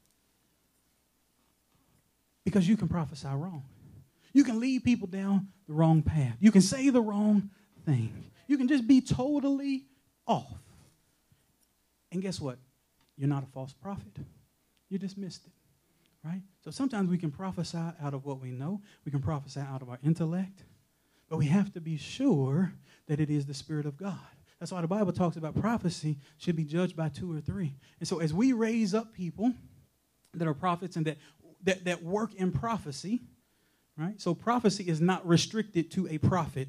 Because you can prophesy wrong. You can lead people down the wrong path. You can say the wrong thing. You can just be totally off. And guess what? You're not a false prophet. You just missed it. Right? So sometimes we can prophesy out of what we know. We can prophesy out of our intellect. But we have to be sure that it is the Spirit of God. That's why the Bible talks about prophecy should be judged by 2 or 3. And so as we raise up people that are prophets and that work in prophecy, right? So prophecy is not restricted to a prophet.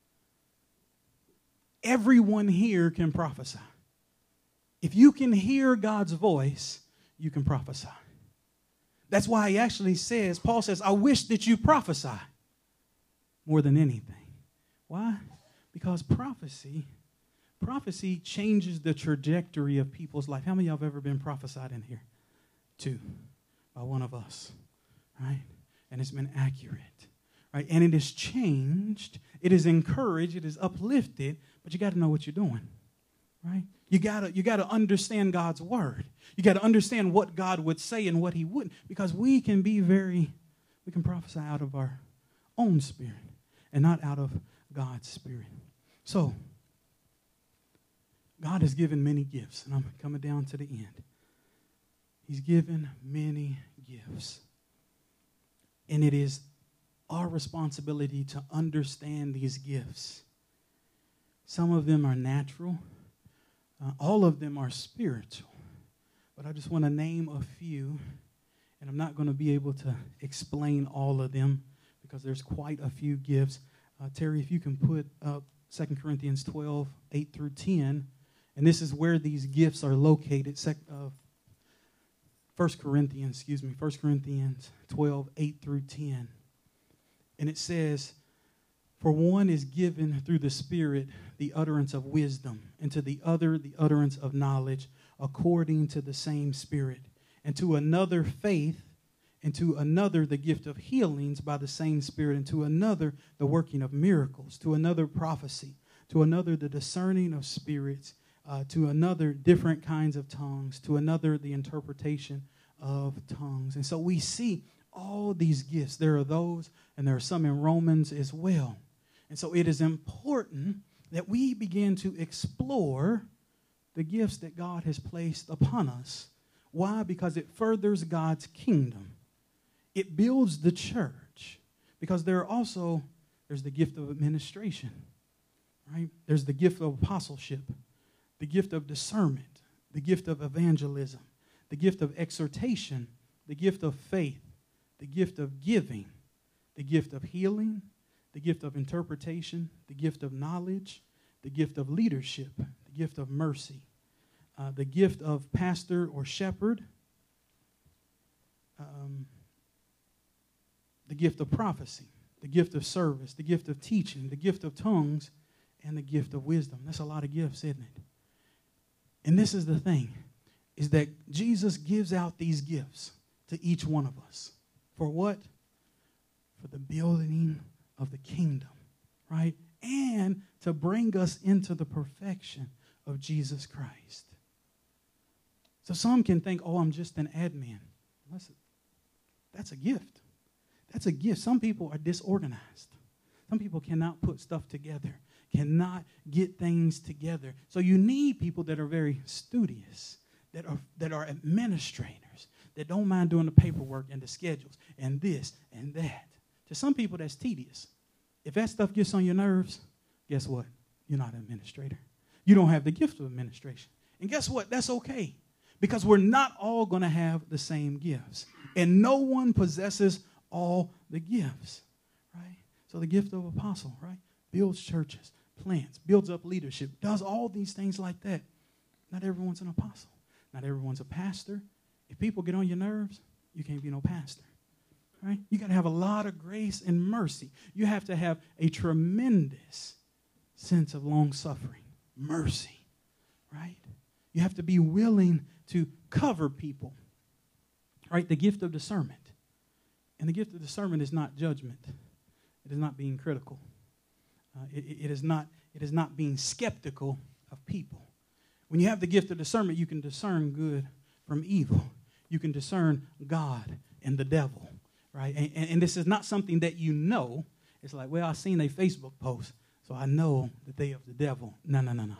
Everyone here can prophesy. If you can hear God's voice, you can prophesy. That's why he actually says, Paul says, I wish that you prophesy more than anything. Why? Because prophecy changes the trajectory of people's life. How many of y'all have ever been prophesied in here? 2, by one of us, right? And it's been accurate, right? And it is changed, it is encouraged, it is uplifted, but you got to know what you're doing, right? You gotta understand God's word. You got to understand what God would say and what he wouldn't, because we can prophesy out of our own spirit and not out of God's spirit. So, God has given many gifts, and I'm coming down to the end. He's given many gifts. And it is our responsibility to understand these gifts. Some of them are natural. All of them are spiritual. But I just want to name a few, and I'm not going to be able to explain all of them because there's quite a few gifts. Terry, if you can put up 2 Corinthians 12, 8 through 10, and this is where these gifts are located. 1 Corinthians 12, 8 through 10. And it says, "For one is given through the Spirit the utterance of wisdom, and to the other the utterance of knowledge, according to the same Spirit, and to another faith, and to another the gift of healings by the same Spirit, and to another the working of miracles, to another prophecy, to another the discerning of spirits, to another different kinds of tongues, to another the interpretation of tongues." And so we see all these gifts. There are those, and there are some in Romans as well. And so it is important that we begin to explore the gifts that God has placed upon us. Why? Because it furthers God's kingdom. It builds the church. Because there's the gift of administration, right? There's the gift of apostleship, the gift of discernment, the gift of evangelism, the gift of exhortation, the gift of faith, the gift of giving, the gift of healing, the gift of interpretation, the gift of knowledge, the gift of leadership, the gift of mercy, the gift of pastor or shepherd, the gift of prophecy, the gift of service, the gift of teaching, the gift of tongues, and the gift of wisdom. That's a lot of gifts, isn't it? And this is the thing, is that Jesus gives out these gifts to each one of us. For what? For the building of the kingdom, right? And to bring us into the perfection of Jesus Christ. So some can think, oh, I'm just an admin. That's a gift. That's a gift. Some people are disorganized. Some people cannot put stuff together, cannot get things together. So you need people that are very studious, that are administrators, that don't mind doing the paperwork and the schedules and this and that. To some people, that's tedious. If that stuff gets on your nerves, guess what? You're not an administrator. You don't have the gift of administration. And guess what? That's okay. Because we're not all going to have the same gifts. And no one possesses all the gifts, right? So the gift of apostle, right? Builds churches, plants, builds up leadership, does all these things like that. Not everyone's an apostle. Not everyone's a pastor. If people get on your nerves, you can't be no pastor, right? You got to have a lot of grace and mercy. You have to have a tremendous sense of long-suffering, mercy, right? You have to be willing to cover people, right? The gift of discernment. And the gift of discernment is not judgment. It is not being critical. It is not being skeptical of people. When you have the gift of discernment, you can discern good from evil. You can discern God and the devil, right? And this is not something that you know. It's like, well, I seen a Facebook post, so I know that they of the devil. No.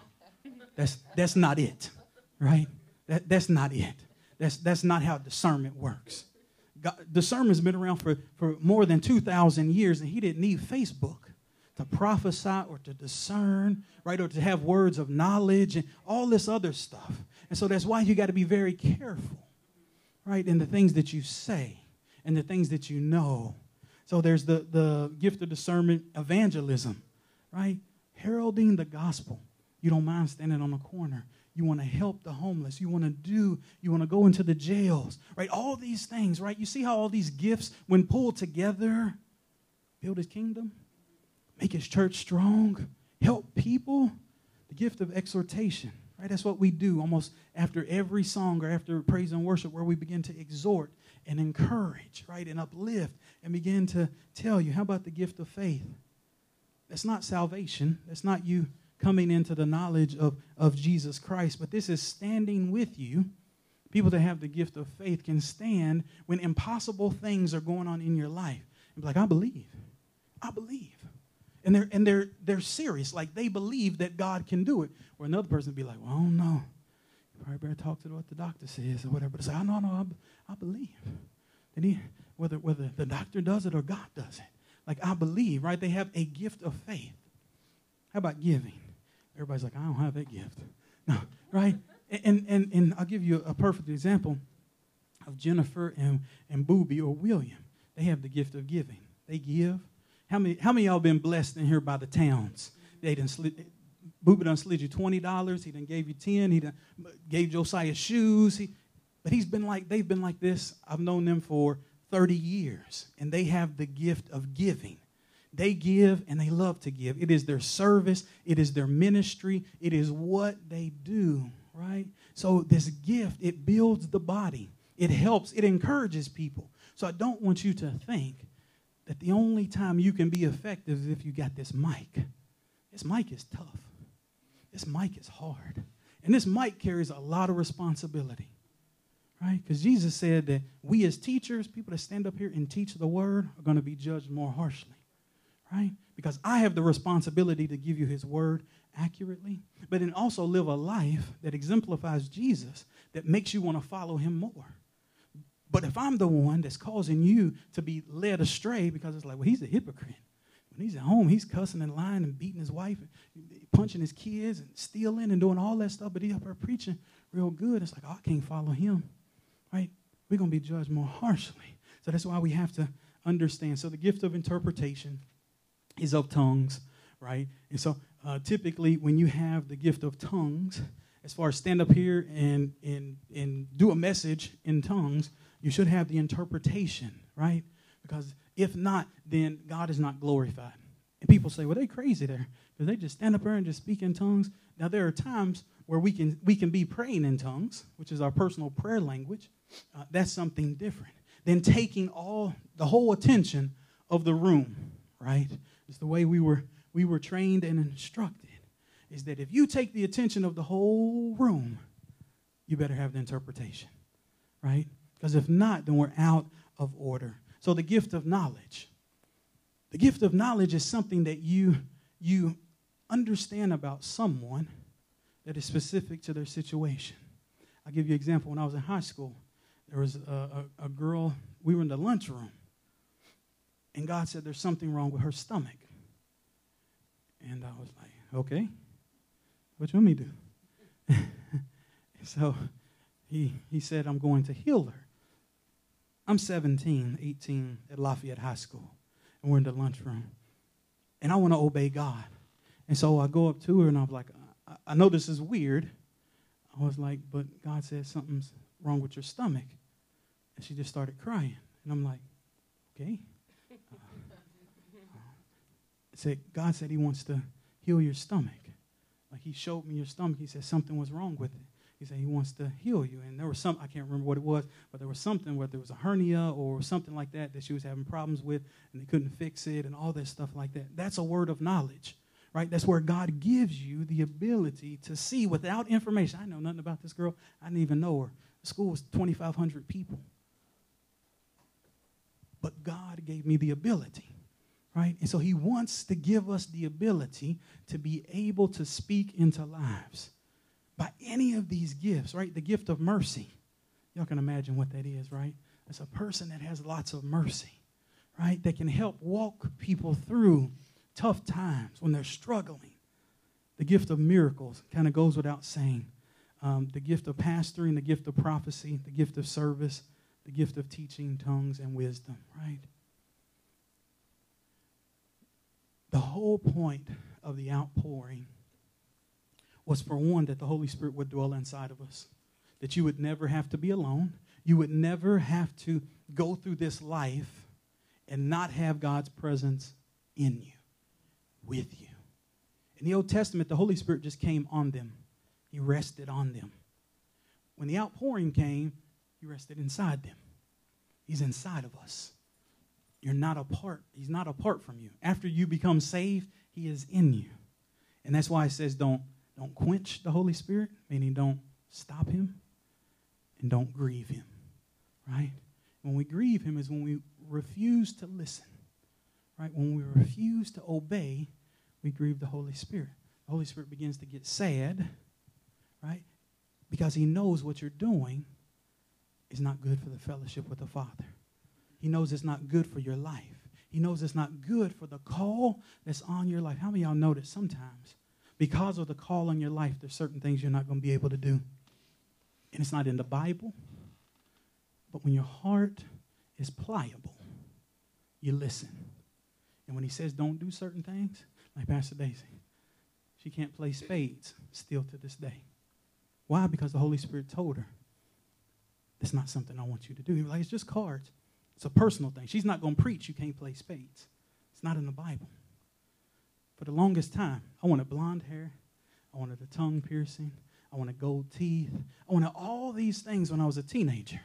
That's not it, right? That's not it. That's not how discernment works. Discernment's been around for more than 2,000 years, and he didn't need Facebook to prophesy or to discern, right, or to have words of knowledge and all this other stuff. And so that's why you got to be very careful, right, in the things that you say and the things that you know. So there's the gift of discernment, evangelism, right, heralding the gospel. You don't mind standing on the corner. You want to help the homeless. You want to go into the jails, right? All these things, right? You see how all these gifts, when pulled together, build his kingdom, make his church strong, help people. The gift of exhortation, right? That's what we do almost after every song or after praise and worship, where we begin to exhort and encourage, right? And uplift and begin to tell you. How about the gift of faith? That's not salvation. That's not you coming into the knowledge of Jesus Christ. But this is standing with you. People that have the gift of faith can stand when impossible things are going on in your life. And be like, I believe. I believe. And they're serious. Like they believe that God can do it. Or another person would be like, well, I don't know. You probably better talk to what the doctor says or whatever. But say, no, I believe. And whether the doctor does it or God does it. Like I believe, right? They have a gift of faith. How about giving? Everybody's like, I don't have that gift. No, right? And I'll give you a perfect example of Jennifer and Booby or William. They have the gift of giving. They give. How many of y'all been blessed in here by the towns? Booby done slid you $20. He done gave you 10. He done gave Josiah shoes. But they've been like this. I've known them for 30 years. And they have the gift of giving. They give and they love to give. It is their service. It is their ministry. It is what they do, right? So this gift, it builds the body. It helps. It encourages people. So I don't want you to think that the only time you can be effective is if you got this mic. This mic is tough. This mic is hard. And this mic carries a lot of responsibility, right? Because Jesus said that we as teachers, people that stand up here and teach the word, are going to be judged more harshly, right? Because I have the responsibility to give you his word accurately, but then also live a life that exemplifies Jesus, that makes you want to follow him more. But if I'm the one that's causing you to be led astray because it's like, well, he's a hypocrite. When he's at home, he's cussing and lying and beating his wife and punching his kids and stealing and doing all that stuff, but he's up there preaching real good. It's like, oh, I can't follow him, right? We're going to be judged more harshly. So that's why we have to understand. So the gift of interpretation is of tongues, right? And so typically when you have the gift of tongues, as far as stand up here and do a message in tongues, you should have the interpretation, right? Because if not, then God is not glorified. And people say, well, they crazy there because they just stand up there and just speak in tongues. Now, there are times where we can be praying in tongues, which is our personal prayer language. That's something different than taking the whole attention of the room, right? It's the way we were trained and instructed, is that if you take the attention of the whole room, you better have the interpretation, right? Because if not, then we're out of order. So the gift of knowledge. The gift of knowledge is something that you understand about someone that is specific to their situation. I'll give you an example. When I was in high school, there was a girl, we were in the lunchroom, and God said there's something wrong with her stomach. And I was like, okay, what you want me to do? So he said, I'm going to heal her. I'm 17, 18 at Lafayette High School, and we're in the lunchroom. And I want to obey God. And so I go up to her, and I'm like, I know this is weird. I was like, but God said something's wrong with your stomach. And she just started crying. And I'm like, okay. God said he wants to heal your stomach. Like he showed me your stomach. He said something was wrong with it. He said he wants to heal you. And there was I can't remember what it was, but there was something, whether it was a hernia or something like that she was having problems with, and they couldn't fix it and all that stuff like that. That's a word of knowledge, right? That's where God gives you the ability to see without information. I know nothing about this girl. I didn't even know her. The school was 2,500 people. But God gave me the ability, right? And so he wants to give us the ability to be able to speak into lives by any of these gifts, right? The gift of mercy. Y'all can imagine what that is, right? It's a person that has lots of mercy, right? That can help walk people through tough times when they're struggling. The gift of miracles kind of goes without saying. The gift of pastoring, the gift of prophecy, the gift of service, the gift of teaching tongues and wisdom, right? The whole point of the outpouring was, for one, that the Holy Spirit would dwell inside of us, that you would never have to be alone. You would never have to go through this life and not have God's presence in you, with you. In the Old Testament, the Holy Spirit just came on them. He rested on them. When the outpouring came, he rested inside them. He's inside of us. You're not apart. He's not apart from you. After you become saved, he is in you. And that's why it says don't quench the Holy Spirit, meaning don't stop him and don't grieve him, right? When we grieve him is when we refuse to listen, right? When we refuse to obey, we grieve the Holy Spirit. The Holy Spirit begins to get sad, right? Because he knows what you're doing is not good for the fellowship with the Father. He knows it's not good for your life. He knows it's not good for the call that's on your life. How many of y'all know that sometimes, because of the call on your life, there's certain things you're not going to be able to do? And it's not in the Bible. But when your heart is pliable, you listen. And when he says don't do certain things, like Pastor Daisy, she can't play spades still to this day. Why? Because the Holy Spirit told her, it's not something I want you to do. He was like, it's just cards. It's a personal thing. She's not going to preach you can't play spades. It's not in the Bible. For the longest time, I wanted blonde hair. I wanted a tongue piercing. I wanted gold teeth. I wanted all these things when I was a teenager.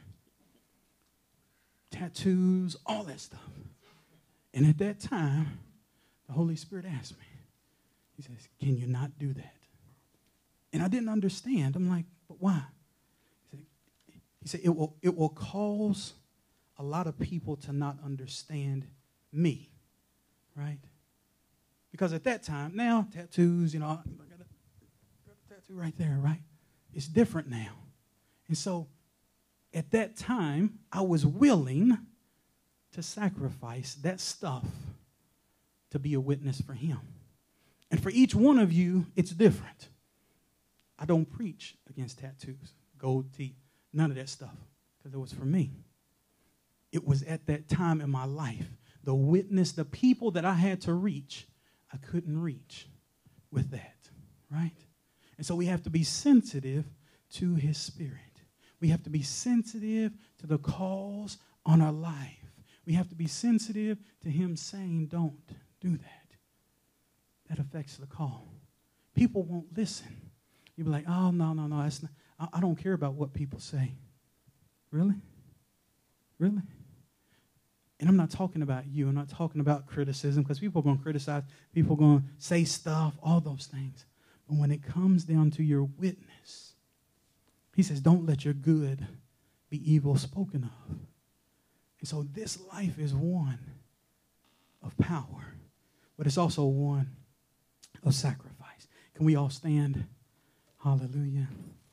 Tattoos, all that stuff. And at that time, the Holy Spirit asked me, he says, can you not do that? And I didn't understand. I'm like, but why? He said it will cause a lot of people to not understand me, right? Because at that time, now, tattoos, I got a tattoo right there, right? It's different now. And so, at that time, I was willing to sacrifice that stuff to be a witness for him. And for each one of you, it's different. I don't preach against tattoos, gold teeth, none of that stuff, because it was for me. It was at that time in my life, the witness, the people that I had to reach, I couldn't reach with that, right? And so we have to be sensitive to his Spirit. We have to be sensitive to the calls on our life. We have to be sensitive to him saying, don't do that. That affects the call. People won't listen. You'll be like, oh, no, that's not, I don't care about what people say. Really? Really? And I'm not talking about you. I'm not talking about criticism, because people are going to criticize. People are going to say stuff, all those things. But when it comes down to your witness, he says, don't let your good be evil spoken of. And so this life is one of power, but it's also one of sacrifice. Can we all stand? Hallelujah.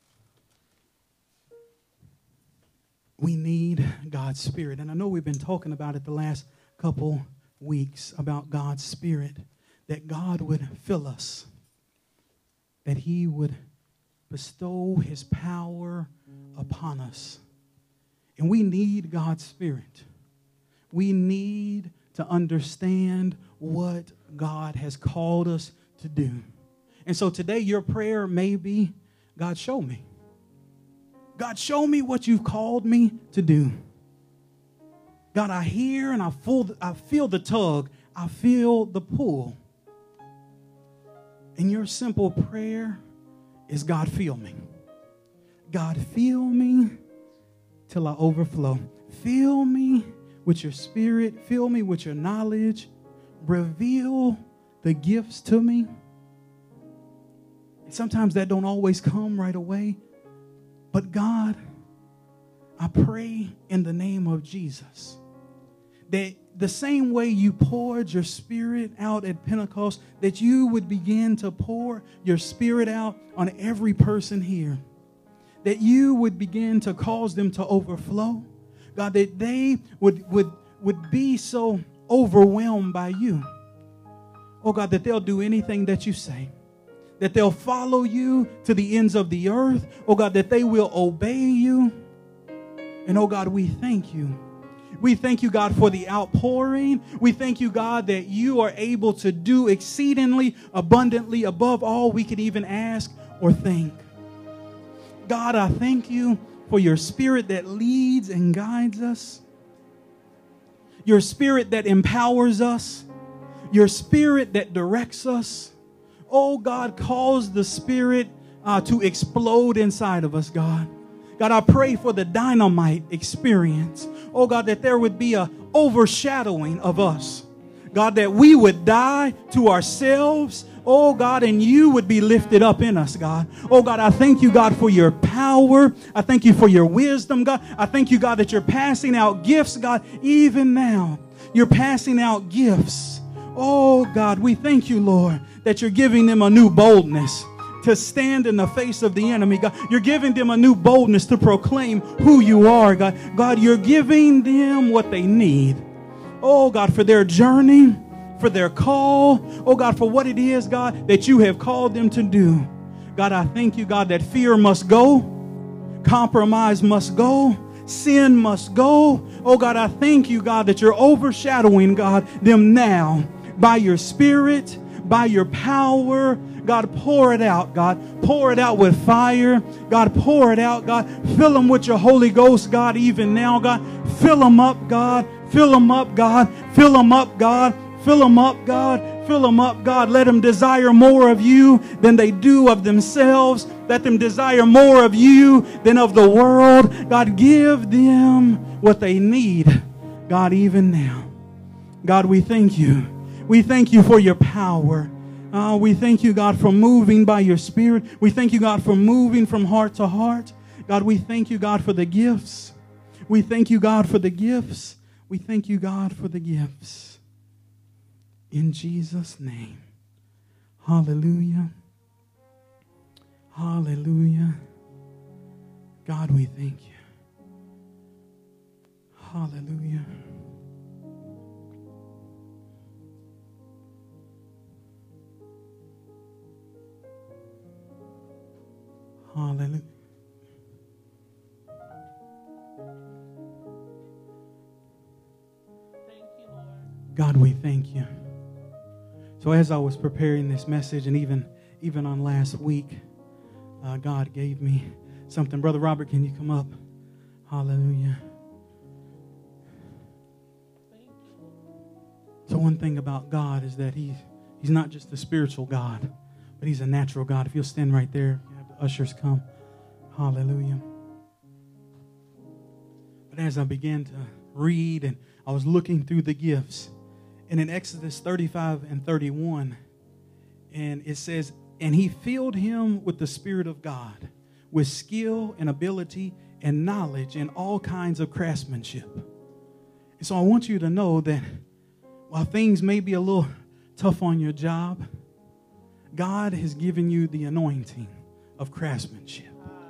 We need God's Spirit. And I know we've been talking about it the last couple weeks, about God's Spirit, that God would fill us, that he would bestow his power upon us. And we need God's Spirit. We need to understand what God has called us to do. And so today your prayer may be, God, show me. God, show me what you've called me to do. God, I hear and I feel the tug. I feel the pull. And your simple prayer is, God, fill me. God, fill me till I overflow. Fill me with your Spirit. Fill me with your knowledge. Reveal the gifts to me. And sometimes that don't always come right away. But God, I pray in the name of Jesus that the same way you poured your Spirit out at Pentecost, that you would begin to pour your Spirit out on every person here. That you would begin to cause them to overflow. God, that they would be so overwhelmed by you. Oh God, that they'll do anything that you say. That they'll follow you to the ends of the earth. Oh God, that they will obey you. And oh God, we thank you. We thank you, God, for the outpouring. We thank you, God, that you are able to do exceedingly abundantly above all we could even ask or think. God, I thank you for your Spirit that leads and guides us. Your Spirit that empowers us. Your Spirit that directs us. Oh, God, cause the Spirit to explode inside of us, God. God, I pray for the dynamite experience. Oh, God, that there would be a overshadowing of us. God, that we would die to ourselves. Oh God, and you would be lifted up in us, God. Oh God, I thank you, God, for your power. I thank you for your wisdom, God. I thank you, God, that you're passing out gifts, God, even now. You're passing out gifts. Oh God, we thank you, Lord, that you're giving them a new boldness to stand in the face of the enemy, God. You're giving them a new boldness to proclaim who you are, God. God, you're giving them what they need. Oh God, for their journey, for their call. Oh God, for what it is, God, that you have called them to do. God, I thank you, God, that fear must go. Compromise must go. Sin must go. Oh God, I thank you, God, that you're overshadowing, God, them now by your Spirit, by your power. God, pour it out, God. Pour it out with fire. God, pour it out, God. Fill them with your Holy Ghost, God, even now, God. Fill them up, God. Fill them up, God. Fill them up, God. Fill them up, God. Fill them up, God. Let them desire more of you than they do of themselves. Let them desire more of you than of the world. God, give them what they need, God, even now. God, we thank you. We thank you for your power. We thank you, God, for moving by your Spirit. We thank you, God, for moving from heart to heart. God, we thank you, God, for the gifts. We thank you, God, for the gifts. We thank you, God, for the gifts. In Jesus' name. Hallelujah. Hallelujah. God, we thank you. Hallelujah. Hallelujah. God, we thank you. So as I was preparing this message, and even on last week, God gave me something. Brother Robert, can you come up? Hallelujah. So one thing about God is that He's not just a spiritual God, but He's a natural God. If you'll stand right there, have the ushers come. Hallelujah. But as I began to read and I was looking through the gifts, and in Exodus 35 and 31, and it says, and he filled him with the Spirit of God, with skill and ability and knowledge and all kinds of craftsmanship. And so I want you to know that while things may be a little tough on your job, God has given you the anointing of craftsmanship.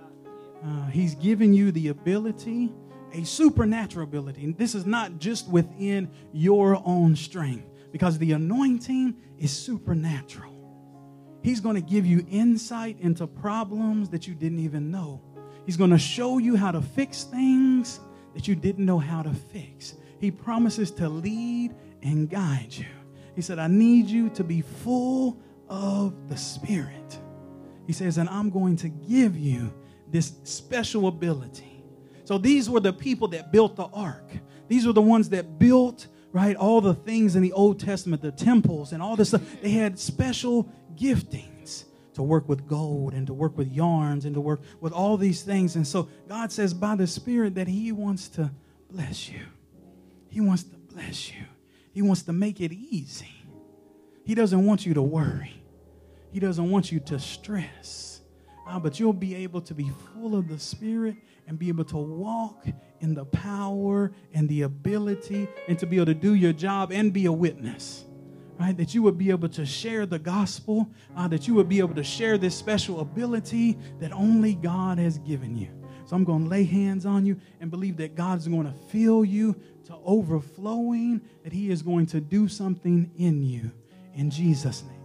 He's given you the ability, a supernatural ability. And this is not just within your own strength, because the anointing is supernatural. He's going to give you insight into problems that you didn't even know. He's going to show you how to fix things that you didn't know how to fix. He promises to lead and guide you. He said, I need you to be full of the Spirit. He says, and I'm going to give you this special ability. So these were the people that built the ark. These were the ones that built, right, all the things in the Old Testament, the temples and all this stuff. They had special giftings to work with gold and to work with yarns and to work with all these things. And so God says by the Spirit that He wants to bless you. He wants to bless you. He wants to make it easy. He doesn't want you to worry. He doesn't want you to stress. But you'll be able to be full of the Spirit and be able to walk in the power and the ability and to be able to do your job and be a witness, right? That you would be able to share the gospel, that you would be able to share this special ability that only God has given you. So I'm going to lay hands on you and believe that God's going to fill you to overflowing, that He is going to do something in you. In Jesus' name.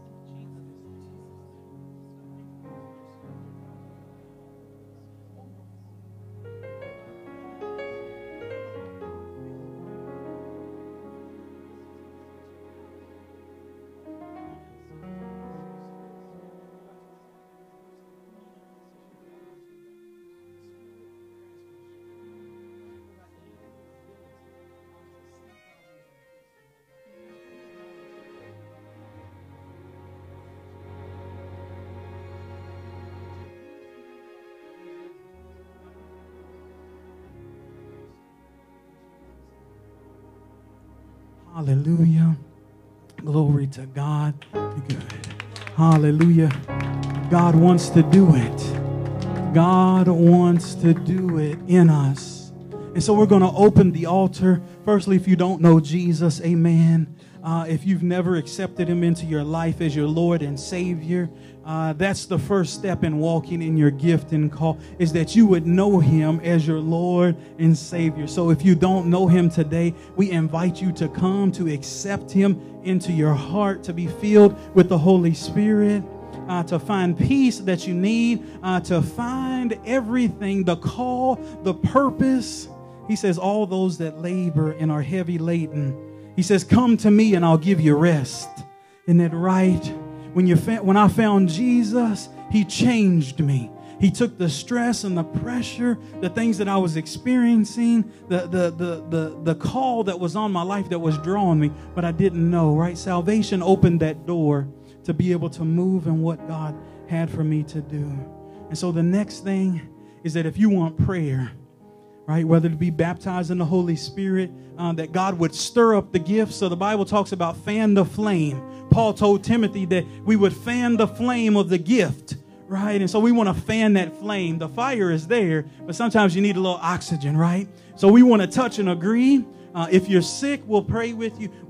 Hallelujah. Glory to God. Be good. Hallelujah. God wants to do it. God wants to do it in us. And so we're going to open the altar. Firstly, if you don't know Jesus, amen. If you've never accepted him into your life as your Lord and Savior, that's the first step in walking in your gift and call, is that you would know him as your Lord and Savior. So if you don't know him today, we invite you to come to accept him into your heart, to be filled with the Holy Spirit, to find peace that you need, to find everything, the call, the purpose. He says, all those that labor and are heavy laden, he says, come to me and I'll give you rest. Isn't that right? When I found Jesus, he changed me. He took the stress and the pressure, the things that I was experiencing, the call that was on my life that was drawing me, but I didn't know, right? Salvation opened that door to be able to move in what God had for me to do. And so the next thing is that if you want prayer, right, whether to be baptized in the Holy Spirit, that God would stir up the gifts. So the Bible talks about fan the flame. Paul told Timothy that we would fan the flame of the gift, right? And so we want to fan that flame. The fire is there, but sometimes you need a little oxygen, right? So we want to touch and agree. If you're sick, we'll pray with you.